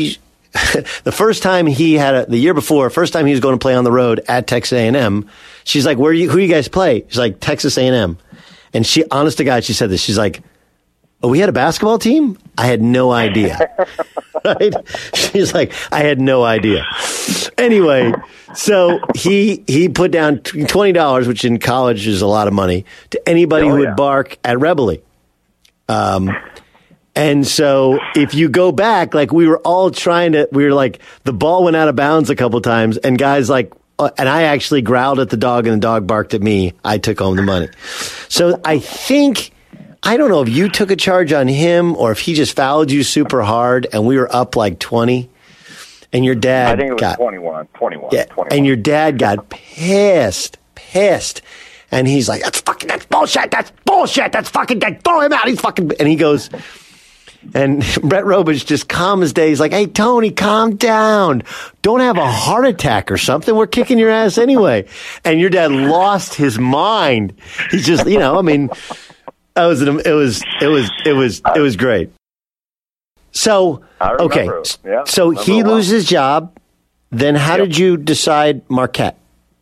the first time he had a, the year before, first time he was going to play on the road at Texas A and M, she's like, "Where do you, who do you guys play?" She's like, "Texas A and M." And she, honest to God, she said this. She's like, "Oh, we had a basketball team? I had no idea." Right? She's like, "I had no idea." Anyway, so he he put down twenty dollars, which in college is a lot of money, to anybody oh, who yeah. would bark at Rebele. Um, and so if you go back, like we were all trying to, we were like, the ball went out of bounds a couple times, and guys like, uh, and I actually growled at the dog, and the dog barked at me. I took home the money. So I think. I don't know if you took a charge on him or if he just fouled you super hard and we were up like twenty and your dad I think it was got twenty-one, twenty-one, yeah, twenty-one. and your dad got pissed, pissed. And he's like, "That's fucking, that's bullshit. That's bullshit. That's fucking, that, throw him out. He's fucking," and he goes, and Brett Robich just calm as day. He's like, "Hey, Tony, calm down. Don't have a heart attack or something. We're kicking your ass anyway." And your dad lost his mind. He's just, you know, I mean, It was, an, it was, it was, it was, it was great. So, okay. Yeah, so he loses his job. Then how Yep. did you decide Marquette?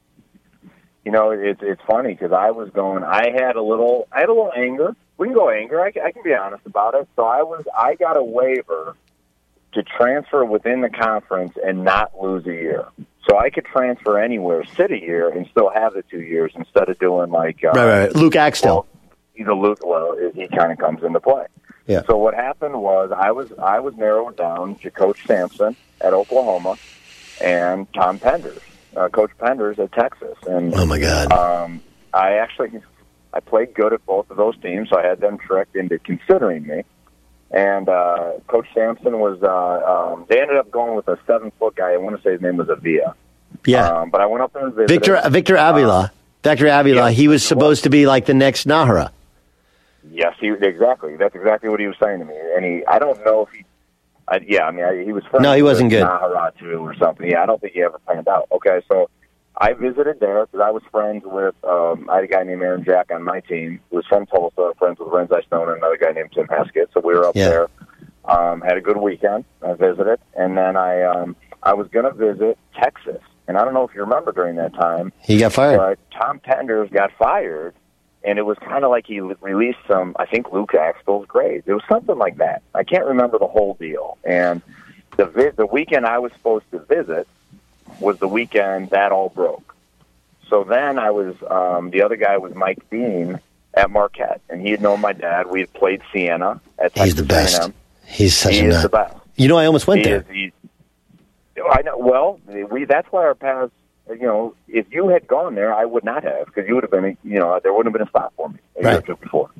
You know, it's it's funny because I was going. I had a little. I had a little anger. We can go anger. I, can- I can be honest about it. So I was. I got a waiver to transfer within the conference and not lose a year. So I could transfer anywhere, sit a year, and still have the two years instead of doing like uh, Right, right, right. Luke Axtell. Well, either Luke, well, he kind of comes into play. Yeah. So what happened was I was I was narrowed down to Coach Sampson at Oklahoma and Tom Penders, uh, Coach Penders at Texas. And Oh my God. um, I actually I played good at both of those teams, so I had them tricked into considering me. And uh, Coach Sampson was uh, um, they ended up going with a seven foot guy. I want to say his name was Avila. Yeah. Um, but I went up there and visited. Victor Victor Avila. Uh, Victor Avila. yeah, he was he supposed was. to be like the next Nahara. Yes, he exactly. That's exactly what he was saying to me. And he, I don't know if he, I, yeah, I mean, I, he was friends No, he wasn't with good. Naharatu or something. Yeah, I don't think he ever panned out. Okay, so I visited there because I was friends with, um, I had a guy named Aaron Jack on my team who was from Tulsa, friends with Renzi Stone and another guy named Tim Heskett. So we were up Yeah. there, um, had a good weekend. I visited, and then I, um, I was going to visit Texas. And I don't know if you remember during that time, He got fired. but Tom Penders got fired. And it was kind of like he released some, I think, Luke Axtell's grades. It was something like that. I can't remember the whole deal. And the vi- the weekend I was supposed to visit was the weekend that all broke. So then I was, um, the other guy was Mike Dean at Marquette. And he had known my dad. We had played Siena at Texas He's the best. A and M. He's such He a is nut. the best. You know, I almost went He there. is, he's, I know. Well, we that's why our paths. You know, if you had gone there, I would not have, because you would have been. You know, there wouldn't have been a spot for me a year or Right. two before.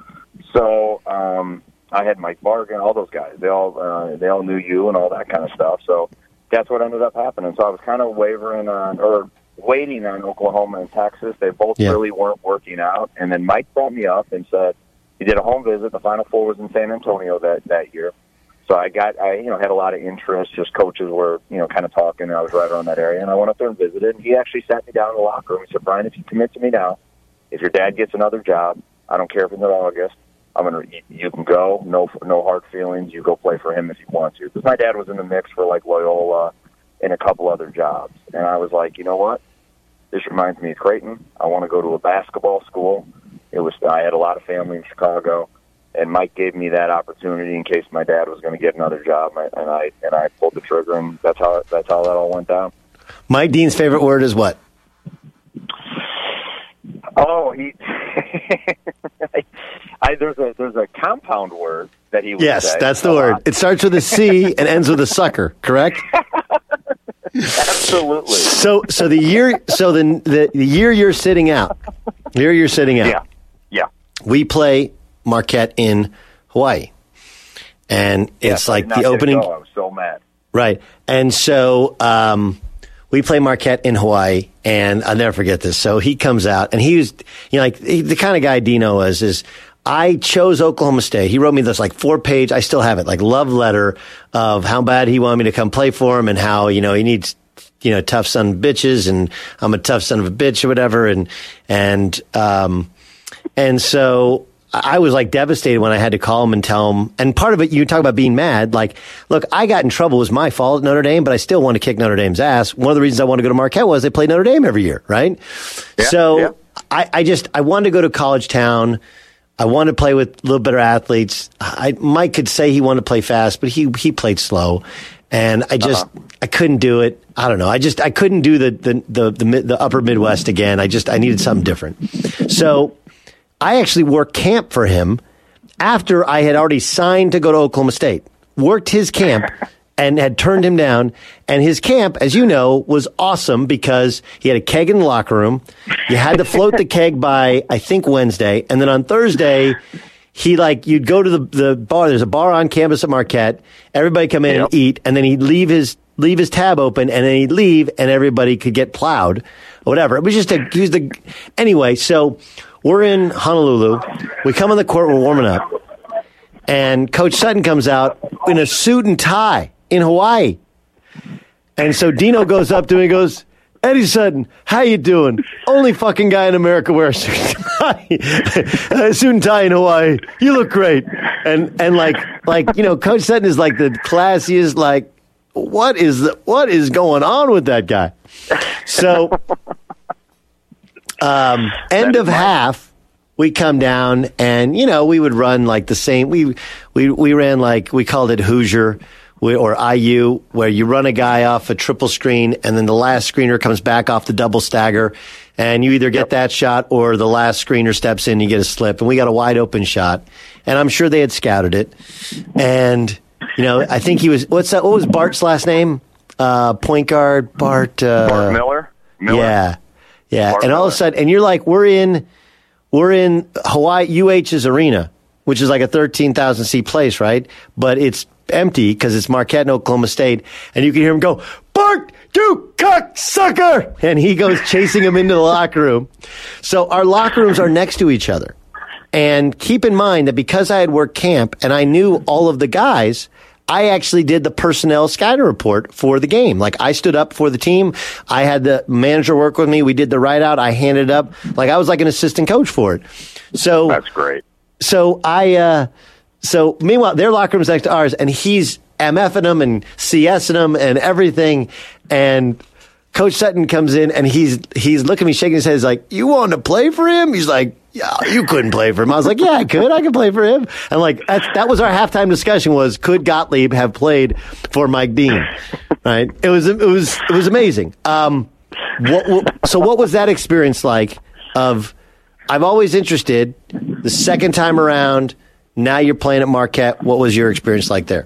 So um, I had Mike Bargan, all those guys. They all uh, they all knew you and all that kind of stuff. So that's what ended up happening. So I was kind of wavering on or waiting on Oklahoma and Texas. They both Yeah. really weren't working out. And then Mike brought me up and said he did a home visit. The Final Four was in San Antonio that that year. So I got, I you know, had a lot of interest. Just coaches were, you know, kind of talking. And I was right around that area, and I went up there and visited. And he actually sat me down in the locker room. He said, "Brian, if you commit to me now, if your dad gets another job, I don't care if it's in August. I'm gonna, you, you can go. No, no hard feelings. You go play for him if you want to." Because my dad was in the mix for like Loyola and a couple other jobs, and I was like, you know what? This reminds me of Creighton. I want to go to a basketball school. It was, I had a lot of family in Chicago. And Mike gave me that opportunity in case my dad was going to get another job, and I and I pulled the trigger, and that's how that's how that all went down. Mike Dean's favorite word is what? Oh, he. I, there's a there's a compound word that he would Yes, say that's the a word. lot. It starts with a C and ends with a sucker. Correct? Absolutely. So, so the year, so the, the the year you're sitting out, the year you're sitting out. Yeah. Yeah. We play Marquette in Hawaii, and it's Yes, I like did not the get to opening, go. I was so mad. right? And so um, we play Marquette in Hawaii, and I'll never forget this. So he comes out, and he was, you know, like he, the kind of guy Dino was. Is I chose Oklahoma State. He wrote me this like four page. I still have it, like love letter of how bad he wanted me to come play for him, and how you know he needs. You know, tough son of bitches, and I'm a tough son of a bitch or whatever, and and um, and so I was like devastated when I had to call him and tell him. And part of it, you talk about being mad. Like, look, I got in trouble. It was my fault at Notre Dame, but I still want to kick Notre Dame's ass. One of the reasons I wanted to go to Marquette was they played Notre Dame every year, right? Yeah, so yeah. I, I just, I wanted to go to college town. I wanted to play with a little better athletes. I, Mike could say he wanted to play fast, but he, he played slow. And I just, uh-huh. I couldn't do it. I don't know. I just, I couldn't do the, the, the, the, the upper Midwest again. I just, I needed something different. So I actually worked camp for him after I had already signed to go to Oklahoma State, worked his camp and had turned him down. And his camp, as you know, was awesome because he had a keg in the locker room. You had to float the keg by, I think, Wednesday. And then on Thursday, he like, you'd go to the, the bar. There's a bar on campus at Marquette. Everybody come in yep. and eat. And then he'd leave his, leave his tab open and then he'd leave and everybody could get plowed or whatever. It was just a, he was the, anyway, so we're in Honolulu. We come on the court. We're warming up. And Coach Sutton comes out in a suit and tie in Hawaii. And so Dino goes up to him and goes, Eddie Sutton, how you doing? Only fucking guy in America wears a suit and tie. a suit and tie in Hawaii. You look great. And and like like you know, Coach Sutton is like the classiest. Like, what is the, what is going on with that guy? So. Um, end of half, we come down and, you know, we would run like the same. We, we, we ran like, we called it Hoosier we, or I U, where you run a guy off a triple screen and then the last screener comes back off the double stagger and you either get yep. that shot or the last screener steps in and you get a slip. And we got a wide open shot and I'm sure they had scouted it. And, you know, I think he was, what's that? What was Bart's last name? Uh, point guard, Bart, uh, Bart Miller? Miller? Yeah. Yeah, Bart and all Miller. of a sudden, and you're like, we're in, we're in Hawaii U H's arena, which is like a thirteen thousand seat place, right? But it's empty because it's Marquette and Oklahoma State, and you can hear him go, Bart, you cocksucker! And he goes chasing him into the locker room. So our locker rooms are next to each other. And keep in mind that because I had worked camp and I knew all of the guys, I actually did the personnel scouting report for the game. Like, I stood up for the team. I had the manager work with me. We did the write-out. I handed it up. Like, I was like an assistant coach for it. So that's great. So I, uh, so meanwhile, their locker room's next to ours, and he's MFing them and CSing them and everything. And Coach Sutton comes in, and he's he's looking at me, shaking his head. He's like, "You want to play for him?" He's like, "Yeah, you couldn't play for him." I was like, "Yeah, I could. I could play for him." And like that, that was our halftime discussion: was could Gottlieb have played for Mike Dean? Right? It was it was it was amazing. Um, what, what, so what was that experience like? Of I'm always interested. The second time around, now you're playing at Marquette. What was your experience like there?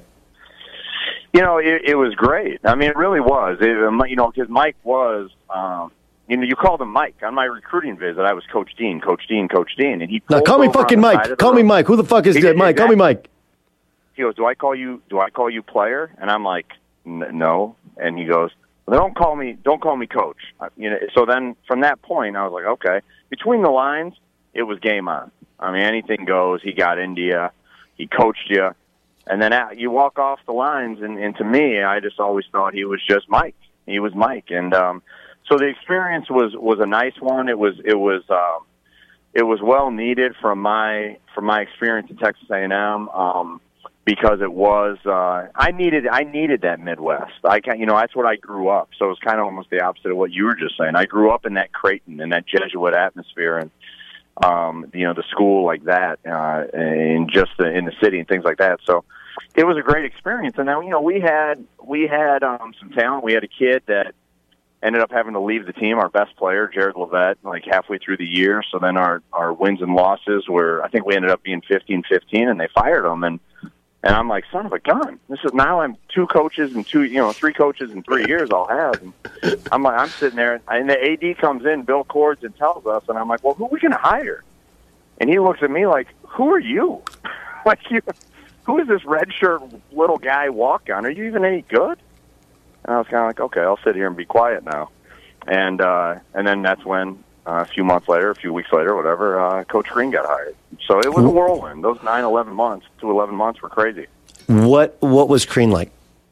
You know, it, it was great. I mean, it really was. It, you know, because Mike was, um, you know, you called him Mike. On my recruiting visit, I was Coach Dean, Coach Dean, Coach Dean. And he now call me fucking Mike. Call me Mike. Who the fuck is that Mike? Call me Mike. He goes, do I call you, do I call you player? And I'm like, no. And he goes, well, don't call me, don't call me coach. You know, so then from that point, I was like, okay. Between the lines, it was game on. I mean, anything goes. He got into you. He coached you. And then you walk off the lines, and, and to me, I just always thought he was just Mike. He was Mike, and um, so the experience was, was a nice one. It was it was um, it was well needed from my from my experience at Texas A and M um, because it was uh, I needed I needed that Midwest. I can, you know that's what I grew up. So it was kind of almost the opposite of what you were just saying. I grew up in that Creighton and that Jesuit atmosphere, and um, you know the school like that, uh, and just the, in the city and things like that. So. It was a great experience, and then you know we had we had um, some talent. We had a kid that ended up having to leave the team, our best player, Jared Levette, like halfway through the year. So then our, our wins and losses were, I think we ended up being fifteen fifteen, and they fired him. And and I'm like, son of a gun! This is now I'm two coaches and two, you know, three coaches in three years I'll have. And I'm like, I'm sitting there, and the A D comes in, Bill Cords, and tells us, and I'm like, well, who are we going to hire? And he looks at me like, who are you? like you. Who is this red shirt little guy walk on? Are you even any good? And I was kind of like, okay, I'll sit here and be quiet now. And uh, and then that's when uh, a few months later, a few weeks later, whatever, uh, Coach Green got hired. So it was a whirlwind. Those nine, eleven months, two, eleven months were crazy. What What was Green like?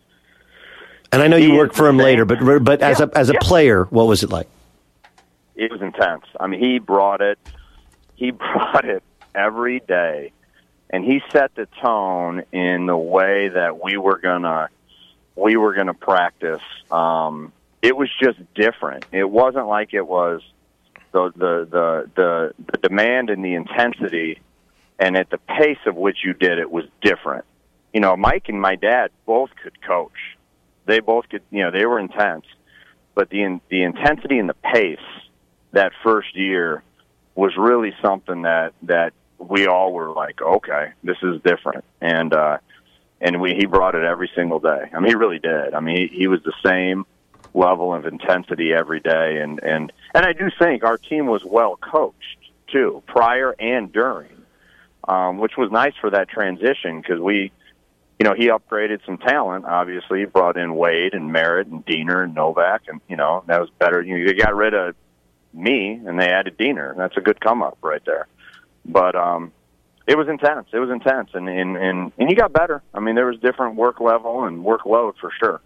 And I know you worked for him later, but but as yeah, a as a yeah. player, what was it like? It was intense. I mean, he brought it. He brought it every day, and he set the tone in the way that we were gonna we were gonna practice. Um, it was just different. It wasn't like it was the the the the, the demand and the intensity, and at the pace of which you did it was different. You know, Mike and my dad both could coach. They both could. You know, they were intense, but the the intensity and the pace that first year was really something that that we all were like, okay, this is different, and uh, and we he brought it every single day. I mean, he really did. I mean, he, he was the same level of intensity every day, and and and I do think our team was well coached too, prior and during, um, which was nice for that transition because we, you know, he upgraded some talent. Obviously, he brought in Wade and Merritt and Diener and Novak, and you know that was better. You know, they got rid of me and they added Diener. That's a good come up right there. But um, it was intense. It was intense, and, and and and you got better. I mean, there was different work level and workload for sure.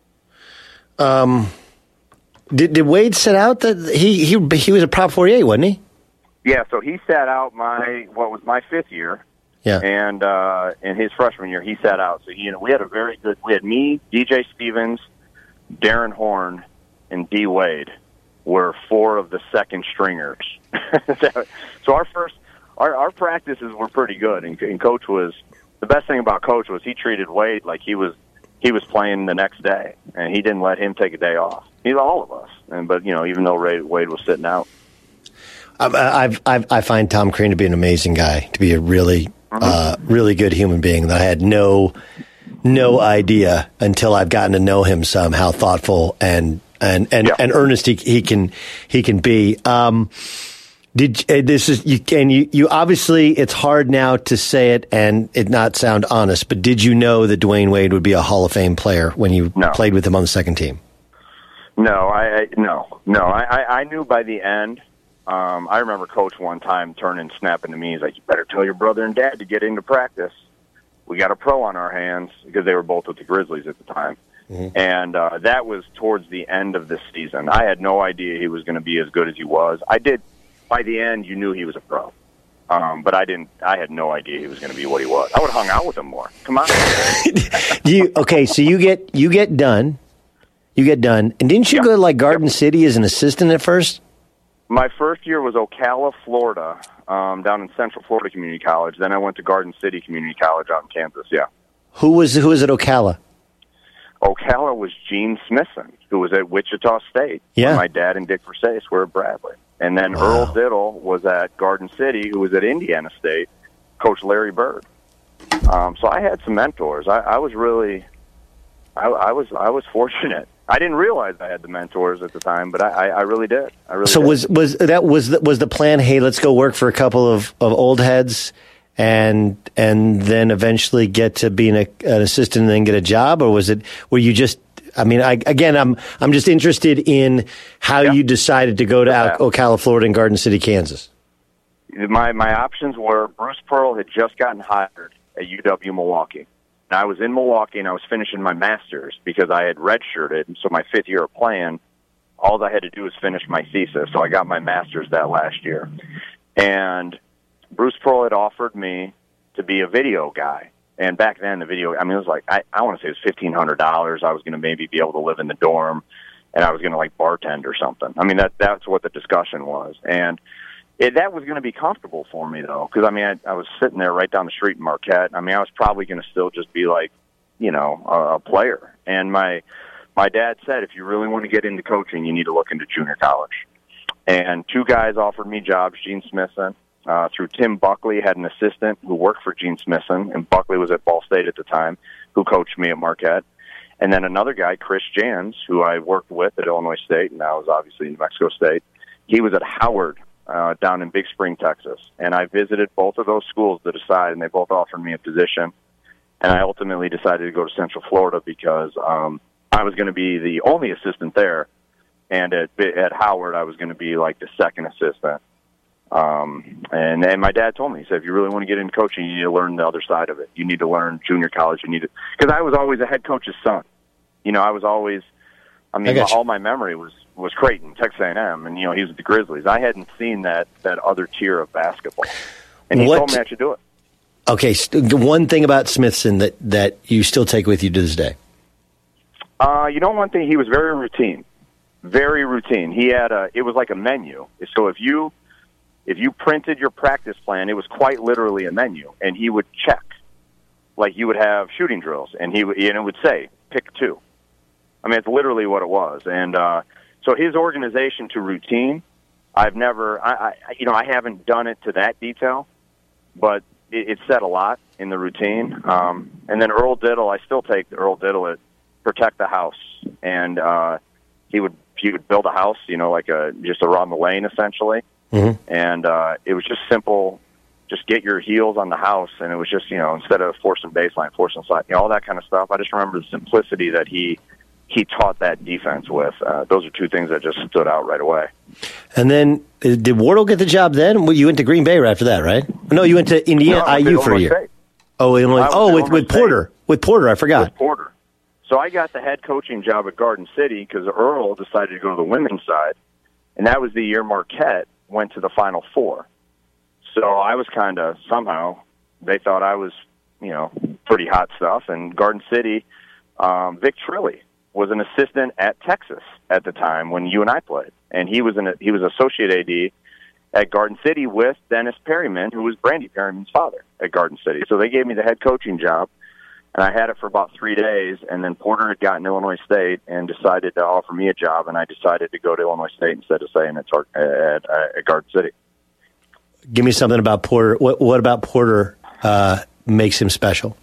Um, did did Wade set out that he he he was a Prop forty-eight, wasn't he? Yeah. So he sat out my what was my fifth year. Yeah. And uh, in his freshman year, he sat out. So you know, we had a very good. We had me, D J Stevens, Darren Horn, and D Wade were four of the second stringers. So our first, our, our practices were pretty good, and, and Coach was the best thing about Coach was he treated Wade like he was he was playing the next day, and he didn't let him take a day off. He's all of us, and but you know, even though Ray, Wade was sitting out, I've, I've I find Tom Crean to be an amazing guy, to be a really mm-hmm. uh, really good human being that I had no no idea until I've gotten to know him some how thoughtful and. And and, yeah. and earnest he, he can he can be. Um, did uh, this is you and you, you obviously it's hard now to say it and it not sound honest. But did you know that Dwayne Wade would be a Hall of Fame player when you no. played with him on the second team? No, I, I no no I, I, I knew by the end. Um, I remember Coach one time turning, snapping to me. He's like, "You better tell your brother and dad to get into practice. We got a pro on our hands," because they were both with the Grizzlies at the time. Mm-hmm. And uh, that was towards the end of the season. I had no idea he was going to be as good as he was. I did. By the end, you knew he was a pro, um, but I didn't. I had no idea he was going to be what he was. I would have hung out with him more. Come on. you okay? So you get you get done, you get done, and didn't you yep. go to like Garden yep. City as an assistant at first? My first year was Ocala, Florida, um, down in Central Florida Community College. Then I went to Garden City Community College out in Kansas. Yeah. Who was who was at Ocala? Ocala was Gene Smithson, who was at Wichita State. Yeah. My dad and Dick Versace were at Bradley. And then wow. Earl Diddle was at Garden City, who was at Indiana State, Coach Larry Bird. Um, so I had some mentors. I, I was really, I, I was, I was fortunate. I didn't realize I had the mentors at the time, but I, I, I really did. I really. So did. was was that was the, was the plan? Hey, let's go work for a couple of, of old heads. And and then eventually get to being a, an assistant and then get a job, or was it? Were you just? I mean, I, again, I'm I'm just interested in how yeah. you decided to go to yeah. Ocala, Florida, and Garden City, Kansas. My my options were Bruce Pearl had just gotten hired at U W Milwaukee, and I was in Milwaukee and I was finishing my master's because I had redshirted, and so my fifth year of playing, all I had to do was finish my thesis. So I got my master's that last year, and Bruce Pearl had offered me to be a video guy. And back then, the video, I mean, it was like, I, I want to say it was fifteen hundred dollars. I was going to maybe be able to live in the dorm, and I was going to, like, bartend or something. I mean, that that's what the discussion was. And it, that was going to be comfortable for me, though, because, I mean, I, I was sitting there right down the street in Marquette. I mean, I was probably going to still just be, like, you know, a, a player. And my my dad said, if you really want to get into coaching, you need to look into junior college. And two guys offered me jobs, Gene Smithson. Uh, through Tim Buckley, had an assistant who worked for Gene Smithson, and Buckley was at Ball State at the time, who coached me at Marquette. And then another guy, Chris Jans, who I worked with at Illinois State, and now is obviously in New Mexico State. He was at Howard uh, down in Big Spring, Texas. And I visited both of those schools to decide, and they both offered me a position. And I ultimately decided to go to Central Florida because um, I was going to be the only assistant there. And at, at Howard, I was going to be like the second assistant. Um, and, and my dad told me, he said, if you really want to get into coaching, you need to learn the other side of it. You need to learn junior college. You need to, because I was always a head coach's son. You know, I was always, I mean, I all my memory was, was Creighton, Texas A and M, and, you know, he was with the Grizzlies. I hadn't seen that, that other tier of basketball. And he what, told me I should do it. Okay, st- one thing about Smithson that, that you still take with you to this day. Uh, you know, one thing, he was very routine. Very routine. He had a, it was like a menu. So if you, if you printed your practice plan, it was quite literally a menu, and he would check. Like you would have shooting drills, and he would, and it would say, pick two. I mean, it's literally what it was. And uh, so his organization to routine, I've never, I, I, you know, I haven't done it to that detail, but it, it said a lot in the routine. Um, and then Earl Diddle, I still take Earl Diddle at protect the house, and uh, he would he would build a house, you know, like a just around the lane essentially, mm-hmm. and uh, it was just simple. Just get your heels on the house, and it was just, you know, instead of forcing baseline, forcing slide, you know, all that kind of stuff. I just remember the simplicity that he he taught that defense with. Uh, those are two things that just stood out right away. And then, uh, did Wardle get the job then? Well, you went to Green Bay right after that, right? No, you went to Indiana, no, I U for a year. State. Oh, Illinois. Oh, with, with Porter. With Porter, I forgot. With Porter. So I got the head coaching job at Garden City because Earl decided to go to the women's side, and that was the year Marquette went to the Final Four. So I was kind of, somehow, they thought I was, you know, pretty hot stuff. And Garden City, um, Vic Trilly was an assistant at Texas at the time when you and I played. And he was an, he was associate A D at Garden City with Dennis Perryman, who was Brandy Perryman's father at Garden City. So they gave me the head coaching job, and I had it for about three days. And then Porter had gotten Illinois State and decided to offer me a job, and I decided to go to Illinois State instead of staying at, at, at Garden City. Give me something about Porter. What, what about Porter uh, makes him special?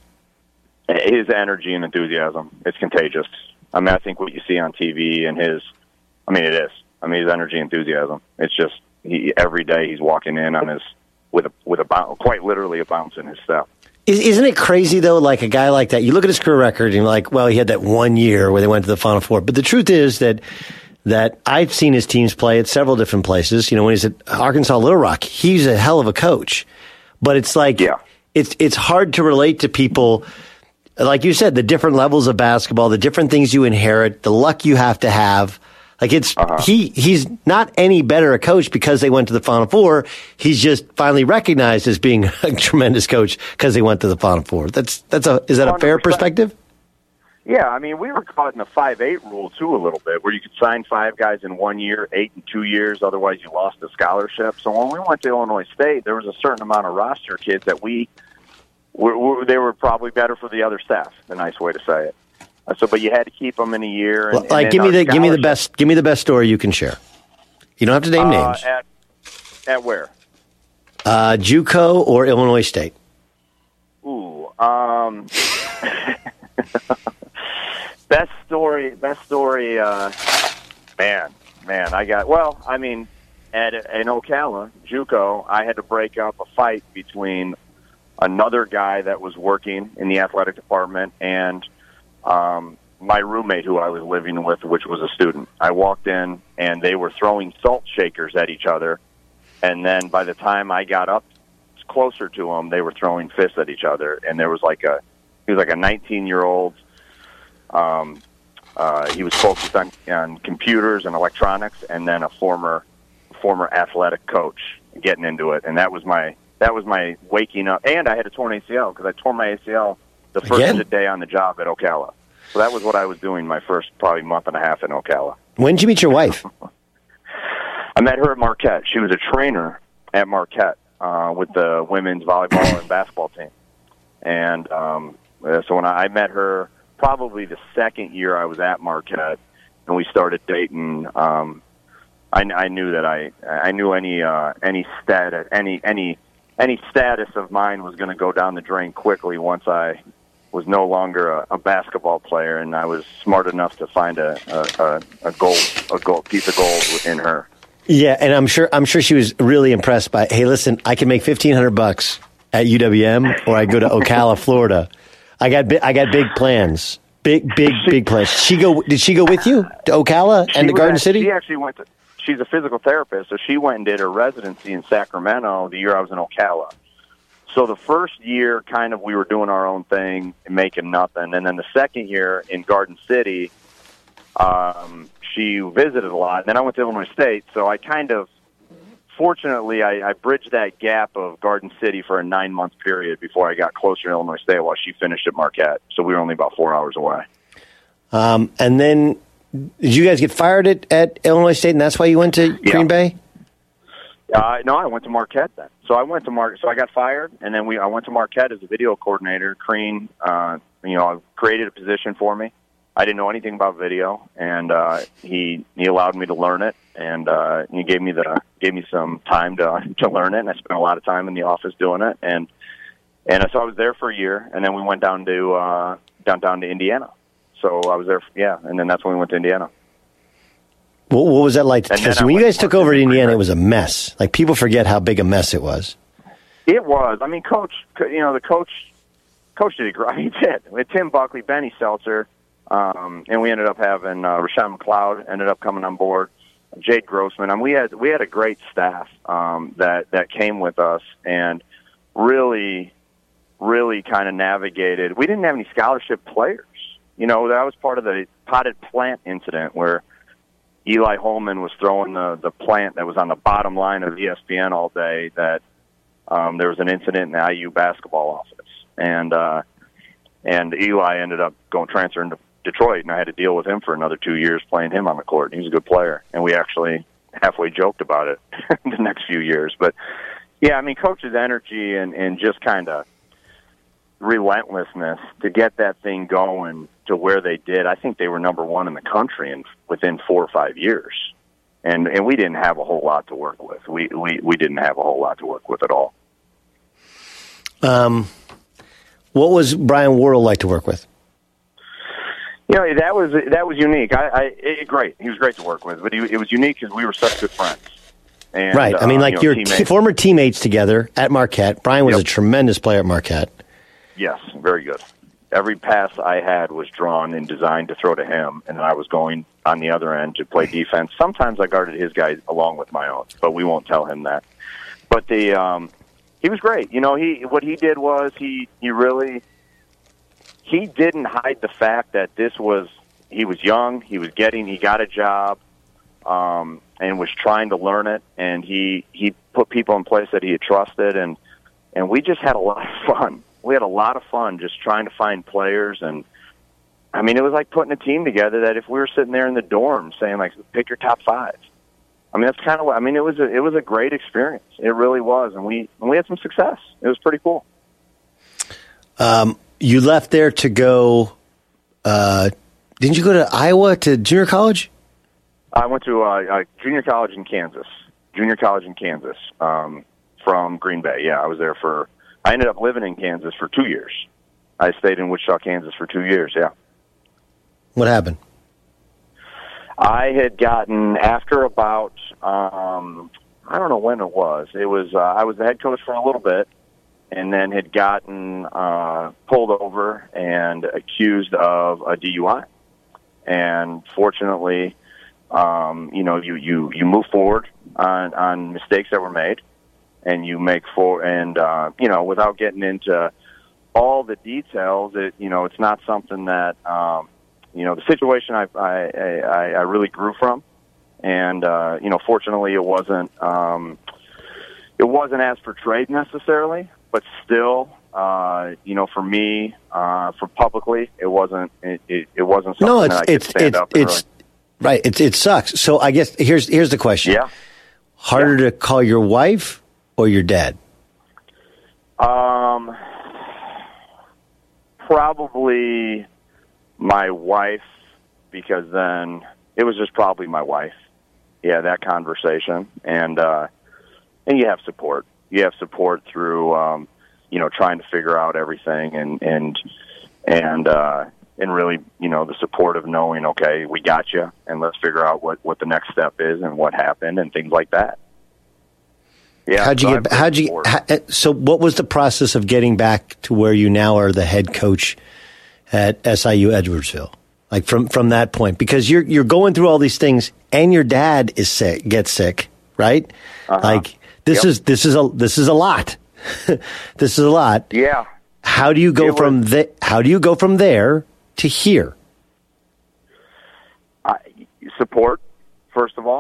His energy and enthusiasm. It's contagious. I mean, I think what you see on T V and his, I mean, it is. I mean, his energy and enthusiasm. It's just, he, every day he's walking in on his, with a, with a bounce, quite literally a bounce in his step. Isn't it crazy, though, like a guy like that, you look at his career record and you're like, well, he had that one year where they went to the Final Four. But the truth is that that I've seen his teams play at several different places. You know, when he's at Arkansas Little Rock, he's a hell of a coach. But it's like, yeah. it's it's hard to relate to people, like you said, the different levels of basketball, the different things you inherit, the luck you have to have. Like it's uh-huh. he he's not any better a coach because they went to the Final Four. He's just finally recognized as being a tremendous coach because they went to the Final Four. That's that's a is that a fair perspective? Yeah, I mean, we were caught in the five eight rule, too, a little bit, where you could sign five guys in one year, eight in two years, otherwise you lost the scholarship. So when we went to Illinois State, there was a certain amount of roster kids that we, were, were, they were probably better for the other staff, the nice way to say it. Uh, so, but you had to keep them in a year. And, well, like, give me the give me the best give me the best story you can share. You don't have to name uh, names. At, at where? Uh, JUCO or Illinois State? Ooh, um... Best story, best story, uh, man, man, I got, well, I mean, at in Ocala, JUCO, I had to break up a fight between another guy that was working in the athletic department and um, my roommate who I was living with, which was a student. I walked in, and they were throwing salt shakers at each other, and then by the time I got up closer to them, they were throwing fists at each other, and there was like a, he was like a nineteen-year-old. Um, uh, he was focused on, on computers and electronics, and then a former former athletic coach getting into it, and that was my that was my waking up. And I had a torn A C L because I tore my A C L the first Again? day on the job at Ocala. So that was what I was doing my first probably month and a half in Ocala. When did you meet your wife? I met her at Marquette. She was a trainer at Marquette uh, with the women's volleyball and basketball team, and um, so when I, I met her. Probably the second year I was at Marquette, and we started dating. Um, I, I knew that I I knew any uh, any status any any any status of mine was going to go down the drain quickly once I was no longer a, a basketball player, and I was smart enough to find a a, a, a gold a gold piece of gold in her. Yeah, and I'm sure I'm sure she was really impressed by. Hey, listen, I can make fifteen hundred bucks at U W M, or I go to Ocala, Florida. I got bi- I got big plans, big big big plans. She go? Did she go with you to Ocala and to Garden at, City? She actually went to. She's a physical therapist, so she went and did her residency in Sacramento the year I was in Ocala. So the first year, kind of, we were doing our own thing and making nothing, and then the second year in Garden City, um, she visited a lot. And then I went to Illinois State, so I kind of fortunately, I, I bridged that gap of Garden City for a nine-month period before I got closer to Illinois State while she finished at Marquette. So we were only about four hours away. Um, and then did you guys get fired at, at Illinois State, and that's why you went to yeah. Green Bay? Uh, no, I went to Marquette then. So I went to Mar- So I got fired, and then we I went to Marquette as a video coordinator. Crean, uh, you know, created a position for me. I didn't know anything about video, and uh, he he allowed me to learn it, and uh, he gave me the gave me some time to to learn it. And I spent a lot of time in the office doing it, and and so I was there for a year, and then we went down to uh, down down to Indiana. So I was there, for, yeah, and then that's when we went to Indiana. What, what was that like? Because when you guys took over at Indiana, Green Bay. it was a mess. Like, people forget how big a mess it was. It was. I mean, coach, you know, the coach, coach did a great. He did. With Tim Buckley, Benny Seltzer, um, and we ended up having uh, Rashawn McLeod ended up coming on board. Jade Grossman. I mean, we had we had a great staff um, that that came with us and really, really kind of navigated. We didn't have any scholarship players. You know, that was part of the potted plant incident where Eli Holman was throwing the, the plant that was on the bottom line of E S P N all day, that um, there was an incident in the I U basketball office. And uh, and Eli ended up going transferring to Detroit, and I had to deal with him for another two years playing him on the court. He was a good player, and we actually halfway joked about it the next few years. But, yeah, I mean, Coach's energy and, and just kind of relentlessness to get that thing going to where they did. I think they were number one in the country in within four or five years, and and we didn't have a whole lot to work with. We we we didn't have a whole lot to work with at all. Um, what was Brian Worrell like to work with? You know, that was that was unique. I, I it, great. He was great to work with, but he, it was unique because we were such good friends. And, right. I mean, like uh, you know, your teammates. T- former teammates together at Marquette. Brian was Yep. a tremendous player at Marquette. Yes, very good. Every pass I had was drawn and designed to throw to him, and then I was going on the other end to play defense. Sometimes I guarded his guys along with my own, but we won't tell him that. But the um, he was great. You know, he what he did was he he really he didn't hide the fact that this was he was young, he was getting he got a job, um, and was trying to learn it, and he he put people in place that he had trusted, and and we just had a lot of fun. We had a lot of fun just trying to find players, and I mean, it was like putting a team together that if we were sitting there in the dorm saying, like, pick your top five. I mean, that's kind of what, I mean, it was a, it was a great experience. It really was, and we and we had some success. It was pretty cool. Um, you left there to go, uh, didn't you go to Iowa to junior college? I went to uh, uh, junior college in Kansas, junior college in Kansas um, from Green Bay. Yeah, I was there for, I ended up living in Kansas for two years. I stayed in Wichita, Kansas for two years, yeah. What happened? I had gotten, after about, um, I don't know when it was, it was, uh, I was the head coach for a little bit, and then had gotten uh, pulled over and accused of a D U I. And fortunately, um, you know, you, you, you move forward on, on mistakes that were made, and you make for, and, uh, you know, without getting into all the details, it, you know, it's not something that, um, you know, the situation I, I, I, I really grew from. And, uh, you know, fortunately it wasn't, um, it wasn't as portrayed necessarily, but still, uh, you know, for me, uh, for publicly, it wasn't, it, it, it wasn't something No, it's, that I could it's, stand it's, up and it's, really, right. It, it sucks. So I guess here's, here's the question. yeah. Harder Yeah. to call your wife or your dad? Um, probably my wife, because then it was just probably my wife. Yeah, that conversation, and uh, and you have support. You have support through, um, you know, trying to figure out everything, and and and uh, and really, you know, the support of knowing, okay, we got you, and let's figure out what, what the next step is and what happened and things like that. Yeah. How'd you so get? I've How'd you? support. How, so, what was the process of getting back to where you now are the head coach at S I U Edwardsville? Like from, from that point, because you're you're going through all these things, and your dad is sick, gets sick, right? Uh-huh. Like this Yep. is this is a this is a lot. This is a lot. Yeah. How do you go It from was- the, How do you go from there to here? Uh, support, first of all.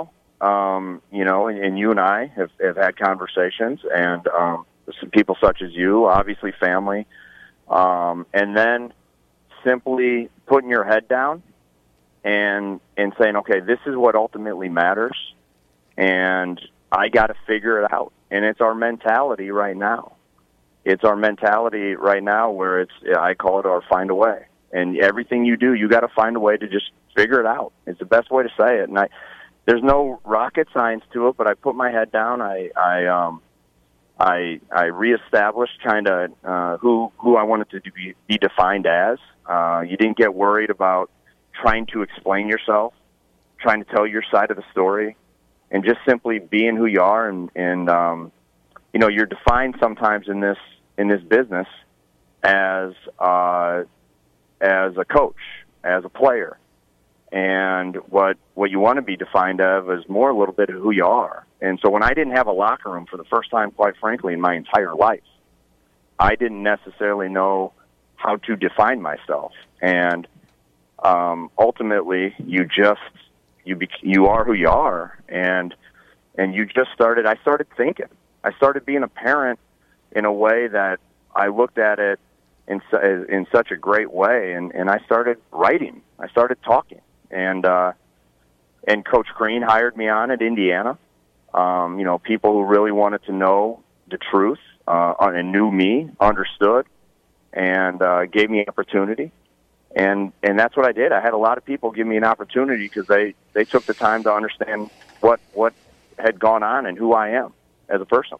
um, you know, and, and you and I have, have had conversations, and um, some people such as you, obviously family, um, and then simply putting your head down and and saying, okay, this is what ultimately matters, and I got to figure it out. And it's our mentality right now. It's our mentality right now where it's, I call it our find a way. And everything you do, you got to find a way to just figure it out. It's the best way to say it. And I, there's no rocket science to it, but I put my head down. I, I, um, I, I reestablished kind of uh, who who I wanted to be, be defined as. Uh, you didn't get worried about trying to explain yourself, trying to tell your side of the story, and just simply being who you are. And, and um, you know, you're defined sometimes in this in this business as uh, as a coach, as a player. And what what you want to be defined of is more a little bit of who you are. And so when I didn't have a locker room for the first time, quite frankly, in my entire life, I didn't necessarily know how to define myself. And um, ultimately, you just you bec- you are who you are, and and you just started. I started thinking. I started being a parent in a way that I looked at it in su- in such a great way, and, and I started writing. I started talking. And uh, and Coach Green hired me on at Indiana. Um, you know, people who really wanted to know the truth uh, and knew me, understood, and uh, gave me an opportunity. And and that's what I did. I had a lot of people give me an opportunity because they, they took the time to understand what what had gone on and who I am as a person.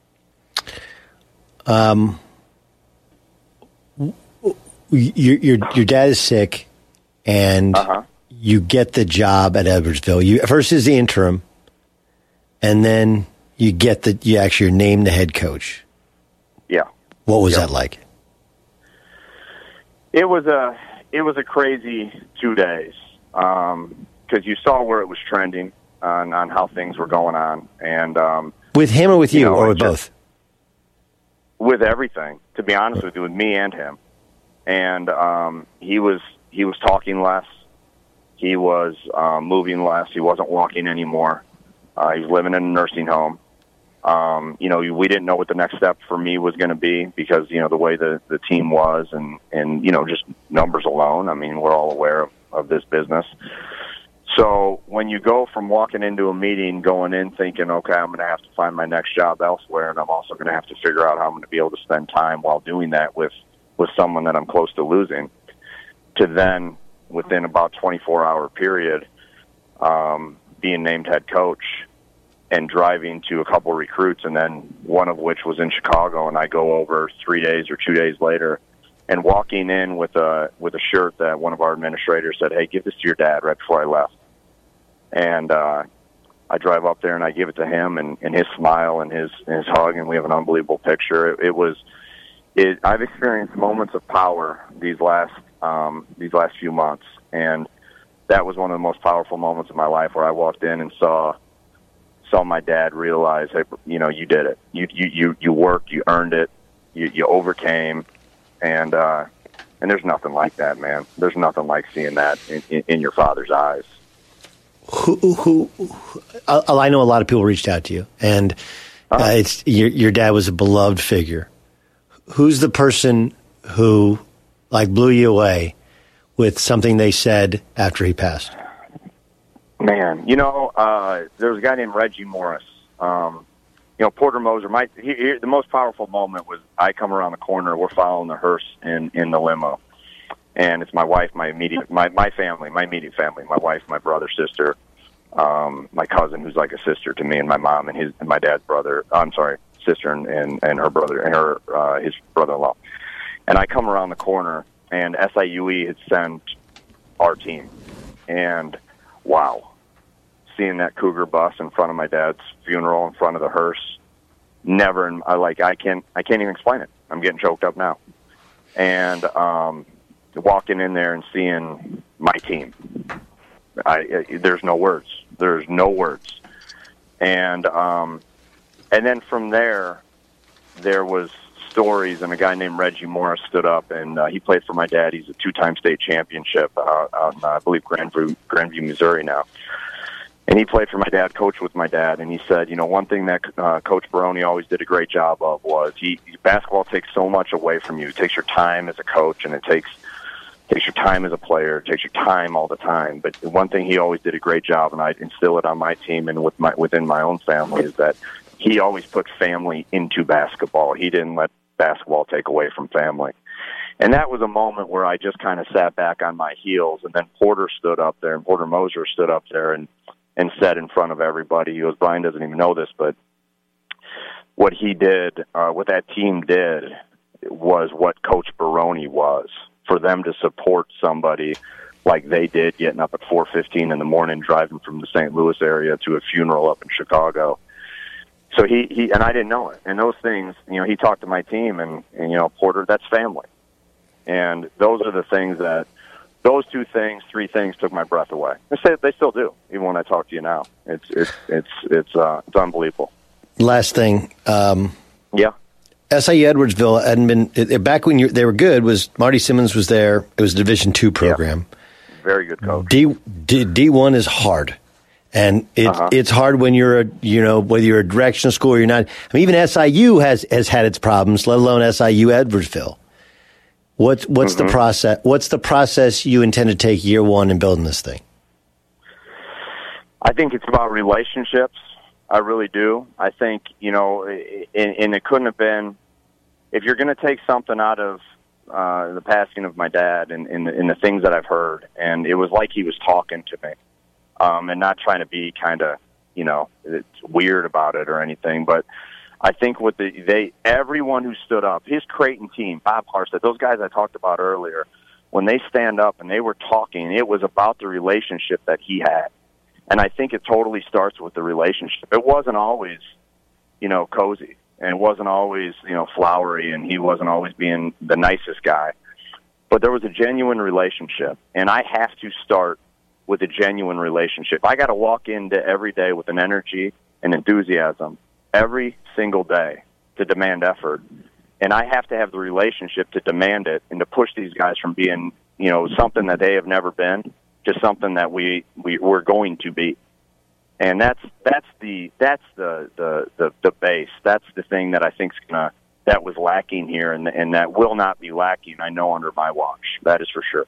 Um, your your your dad is sick, and. Uh-huh. You get the job at Edwardsville. You first is the interim, and then you get the you actually are named the head coach. Yeah. What was yeah. that like? It was a it was a crazy two days because um, you saw where it was trending on, on how things were going on, and um, with him or with you, you know, or with both? With everything, to be honest with you, with me and him. And um, he was he was talking less. He was um, moving less. He wasn't walking anymore. Uh, he was living in a nursing home. Um, you know, we didn't know what the next step for me was going to be because, you know, the way the, the team was and, and, you know, just numbers alone. I mean, we're all aware of, of this business. So when you go from walking into a meeting, going in thinking, okay, I'm going to have to find my next job elsewhere, and I'm also going to have to figure out how I'm going to be able to spend time while doing that with, with someone that I'm close to losing, to then within about twenty-four hour period, um, being named head coach and driving to a couple of recruits, and then one of which was in Chicago, and I go over three days or two days later, and walking in with a with a shirt that one of our administrators said, "Hey, give this to your dad," right before I left. And uh, I drive up there and I give it to him, and, and his smile and his and his hug, and we have an unbelievable picture. It, it was, it, I've experienced moments of power these last. Um, these last few months, and that was one of the most powerful moments of my life, where I walked in and saw saw my dad realize, hey, you know, you did it. You you you, you worked, you earned it, you, you overcame, and uh, and there's nothing like that, man. There's nothing like seeing that in, in, in your father's eyes. Who, who, who? I know a lot of people reached out to you, and uh, uh, it's your your dad was a beloved figure. Who's the person who, like, blew you away with something they said after he passed? Man, you know, uh, there was a guy named Reggie Morris. Um, you know, Porter Moser. My he, he, the most powerful moment was I come around the corner. We're following the hearse in, in the limo, and it's my wife, my immediate, my my family, my immediate family, my wife, my brother, sister, um, my cousin, who's like a sister to me, and my mom and his and my dad's brother. I'm sorry, sister and, and, and her brother and her uh, his brother-in-law. And I come around the corner, and S I U E had sent our team. And, wow, seeing that Cougar bus in front of my dad's funeral, in front of the hearse, never, in, I like, I can't, I can't even explain it. I'm getting choked up now. And um, walking in there and seeing my team, I, I, there's no words. There's no words. And um, and then from there, there was stories, and a guy named Reggie Morris stood up, and uh, he played for my dad. He's a two-time state championship uh, out in, uh, I believe, Grandview, Grandview, Missouri now. And he played for my dad, coached with my dad, and he said, you know, one thing that uh, Coach Baroni always did a great job of was he basketball takes so much away from you. It takes your time as a coach, and it takes takes your time as a player. It takes your time all the time. But one thing he always did a great job, and I instill it on my team and with my within my own family, is that he always put family into basketball. He didn't let basketball take away from family. And that was a moment where I just kind of sat back on my heels, and then Porter stood up there, and Porter Moser stood up there and and said in front of everybody, he goes, Brian doesn't even know this, but what he did, uh, what that team did was what Coach Baroni was. For them to support somebody like they did, getting up at four fifteen in the morning, driving from the Saint Louis area to a funeral up in Chicago. So he, he and I didn't know it. And those things, you know, he talked to my team, and, and you know, Porter, that's family. And those are the things that, those two things, three things took my breath away. They say they still do, even when I talk to you now. It's it's it's it's uh, it's unbelievable. Last thing, um, yeah. S I U Edwardsville hadn't been it, back when you, they were good. Was Marty Simmons was there? It was a Division two program. Yeah. Very good coach. D D D one is hard, and it uh-huh. it's hard when you're a you know whether you're a directional school or you're not. I mean, even S I U has has had its problems, let alone S I U Edwardsville. What's what's mm-hmm. the process? What's the process you intend to take year one in building this thing? I think it's about relationships. I really do. I think you know, and, and it couldn't have been. If you're going to take something out of uh, the passing of my dad and, and, and the things that I've heard, and it was like he was talking to me, um, and not trying to be kind of you know it's weird about it or anything, but. I think with the they everyone who stood up, his Creighton team, Bob Harstead, those guys I talked about earlier, when they stand up and they were talking, it was about the relationship that he had. And I think it totally starts with the relationship. It wasn't always, you know, cozy, and it wasn't always, you know, flowery, and he wasn't always being the nicest guy. But there was a genuine relationship, and I have to start with a genuine relationship. I got to walk into every day with an energy and enthusiasm every single day to demand effort. And I have to have the relationship to demand it and to push these guys from being, you know, something that they have never been to something that we, we we're going to be. And that's that's the that's the, the, the, the base. That's the thing that I think's gonna that was lacking here, and and that will not be lacking, I know, under my watch. That is for sure.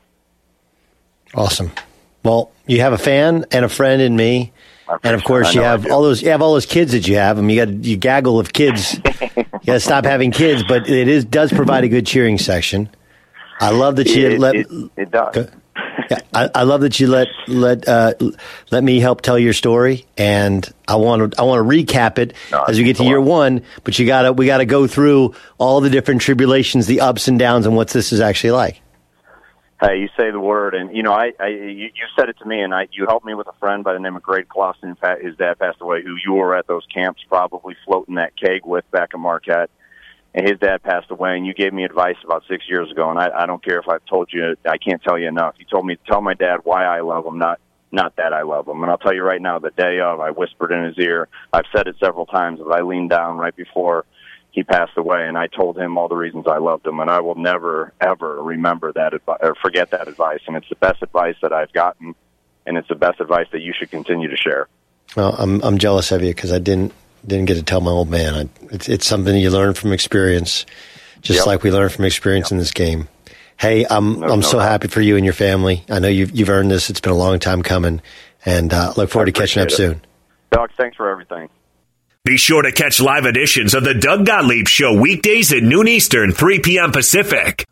Awesome. Well, you have a fan and a friend in me. And of course, you have all those you have all those kids that you have. I mean, you got you gaggle of kids. You got to stop having kids, but it is does provide a good cheering section. I love that you it, let it, it does. Yeah, I, I love that you let let uh, let me help tell your story, and I want to I want to recap it no, as we get to year one. But you gotta we gotta go through all the different tribulations, the ups and downs, and what this is actually like. Hey, you say the word, and you know, I, I you, you said it to me, and I, you helped me with a friend by the name of Greg Clausen. His dad passed away, who you were at those camps probably floating that keg with back in Marquette, and his dad passed away, and you gave me advice about six years ago, and I, I don't care if I've told you, I can't tell you enough. You told me to tell my dad why I love him, not not that I love him. And I'll tell you right now, the day of, I whispered in his ear. I've said it several times, but I leaned down right before he passed away, and I told him all the reasons I loved him, and I will never, ever remember that advice or forget that advice. And it's the best advice that I've gotten, and it's the best advice that you should continue to share. Well, I'm I'm jealous of you because I didn't didn't get to tell my old man. I, it's it's something you learn from experience, just yep. like we learn from experience yep. in this game. Hey, I'm no, I'm no so doubt. happy for you and your family. I know you've you've earned this. It's been a long time coming, and uh, look forward to catching up it. soon. Doug, thanks for everything. Be sure to catch live editions of the Doug Gottlieb Show weekdays at noon Eastern, three p.m. Pacific.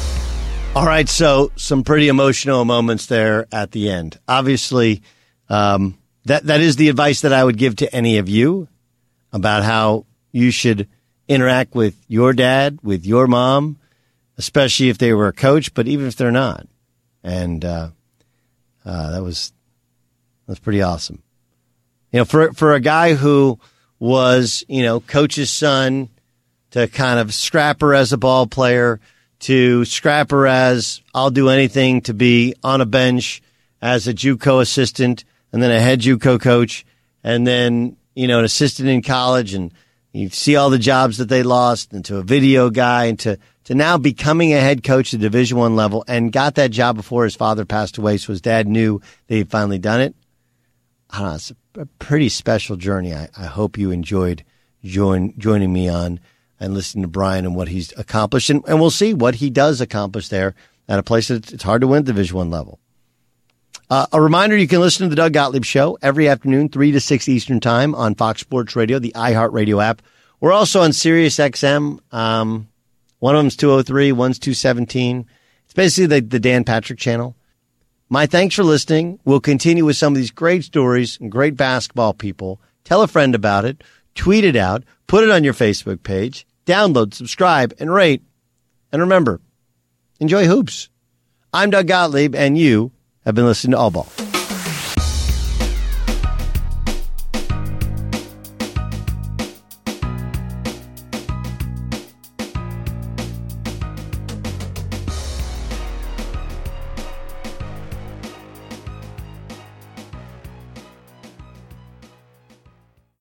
All right, so some pretty emotional moments there at the end. Obviously, um, that that is the advice that I would give to any of you about how you should interact with your dad, with your mom, especially if they were a coach, but even if they're not. And uh, uh, that was that's pretty awesome. You know, for for a guy who was, you know, coach's son, to kind of scrapper as a ball player, to scrapper as I'll do anything to be on a bench as a JUCO assistant, and then a head JUCO coach, and then, you know, an assistant in college, and you see all the jobs that they lost, and to a video guy, and to, to now becoming a head coach at Division One level, and got that job before his father passed away, so his dad knew they had finally done it. I don't know, it's a pretty special journey. I, I hope you enjoyed join, joining me on and listening to Brian and what he's accomplished. And, and we'll see what he does accomplish there at a place that it's hard to win at the Division One level. Uh, a reminder, you can listen to the Doug Gottlieb Show every afternoon, three to six Eastern Time on Fox Sports Radio, the iHeartRadio app. We're also on Sirius X M. Um, one of them's two oh three, one's two seventeen. It's basically the, the Dan Patrick channel. My thanks for listening. We'll continue with some of these great stories and great basketball people. Tell a friend about it. Tweet it out. Put it on your Facebook page. Download, subscribe, and rate. And remember, enjoy hoops. I'm Doug Gottlieb, and you have been listening to All Ball.